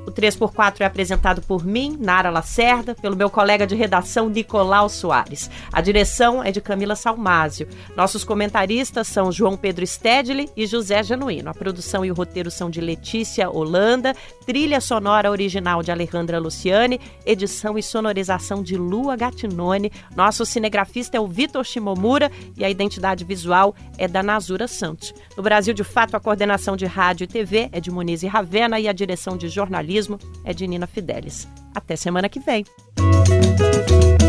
O 3x4 é apresentado por mim, Nara Lacerda, pelo meu colega de redação, Nicolau Soares. A direção é de Camila Salmásio. Nossos comentaristas são João Pedro Stedley e José Genuíno. A produção e o roteiro são de Letícia Holanda, trilha sonora original de Alejandra Luciani, edição e sonorização de Lua Gattinone. Nosso cinegrafista é o Vitor Shimomura e a identidade visual é da Nazura Santos. No Brasil de Fato, a coordenação de rádio e TV é de Muniz e Ravena e a direção de jornalismo é de Nina Fidelis. Até semana que vem.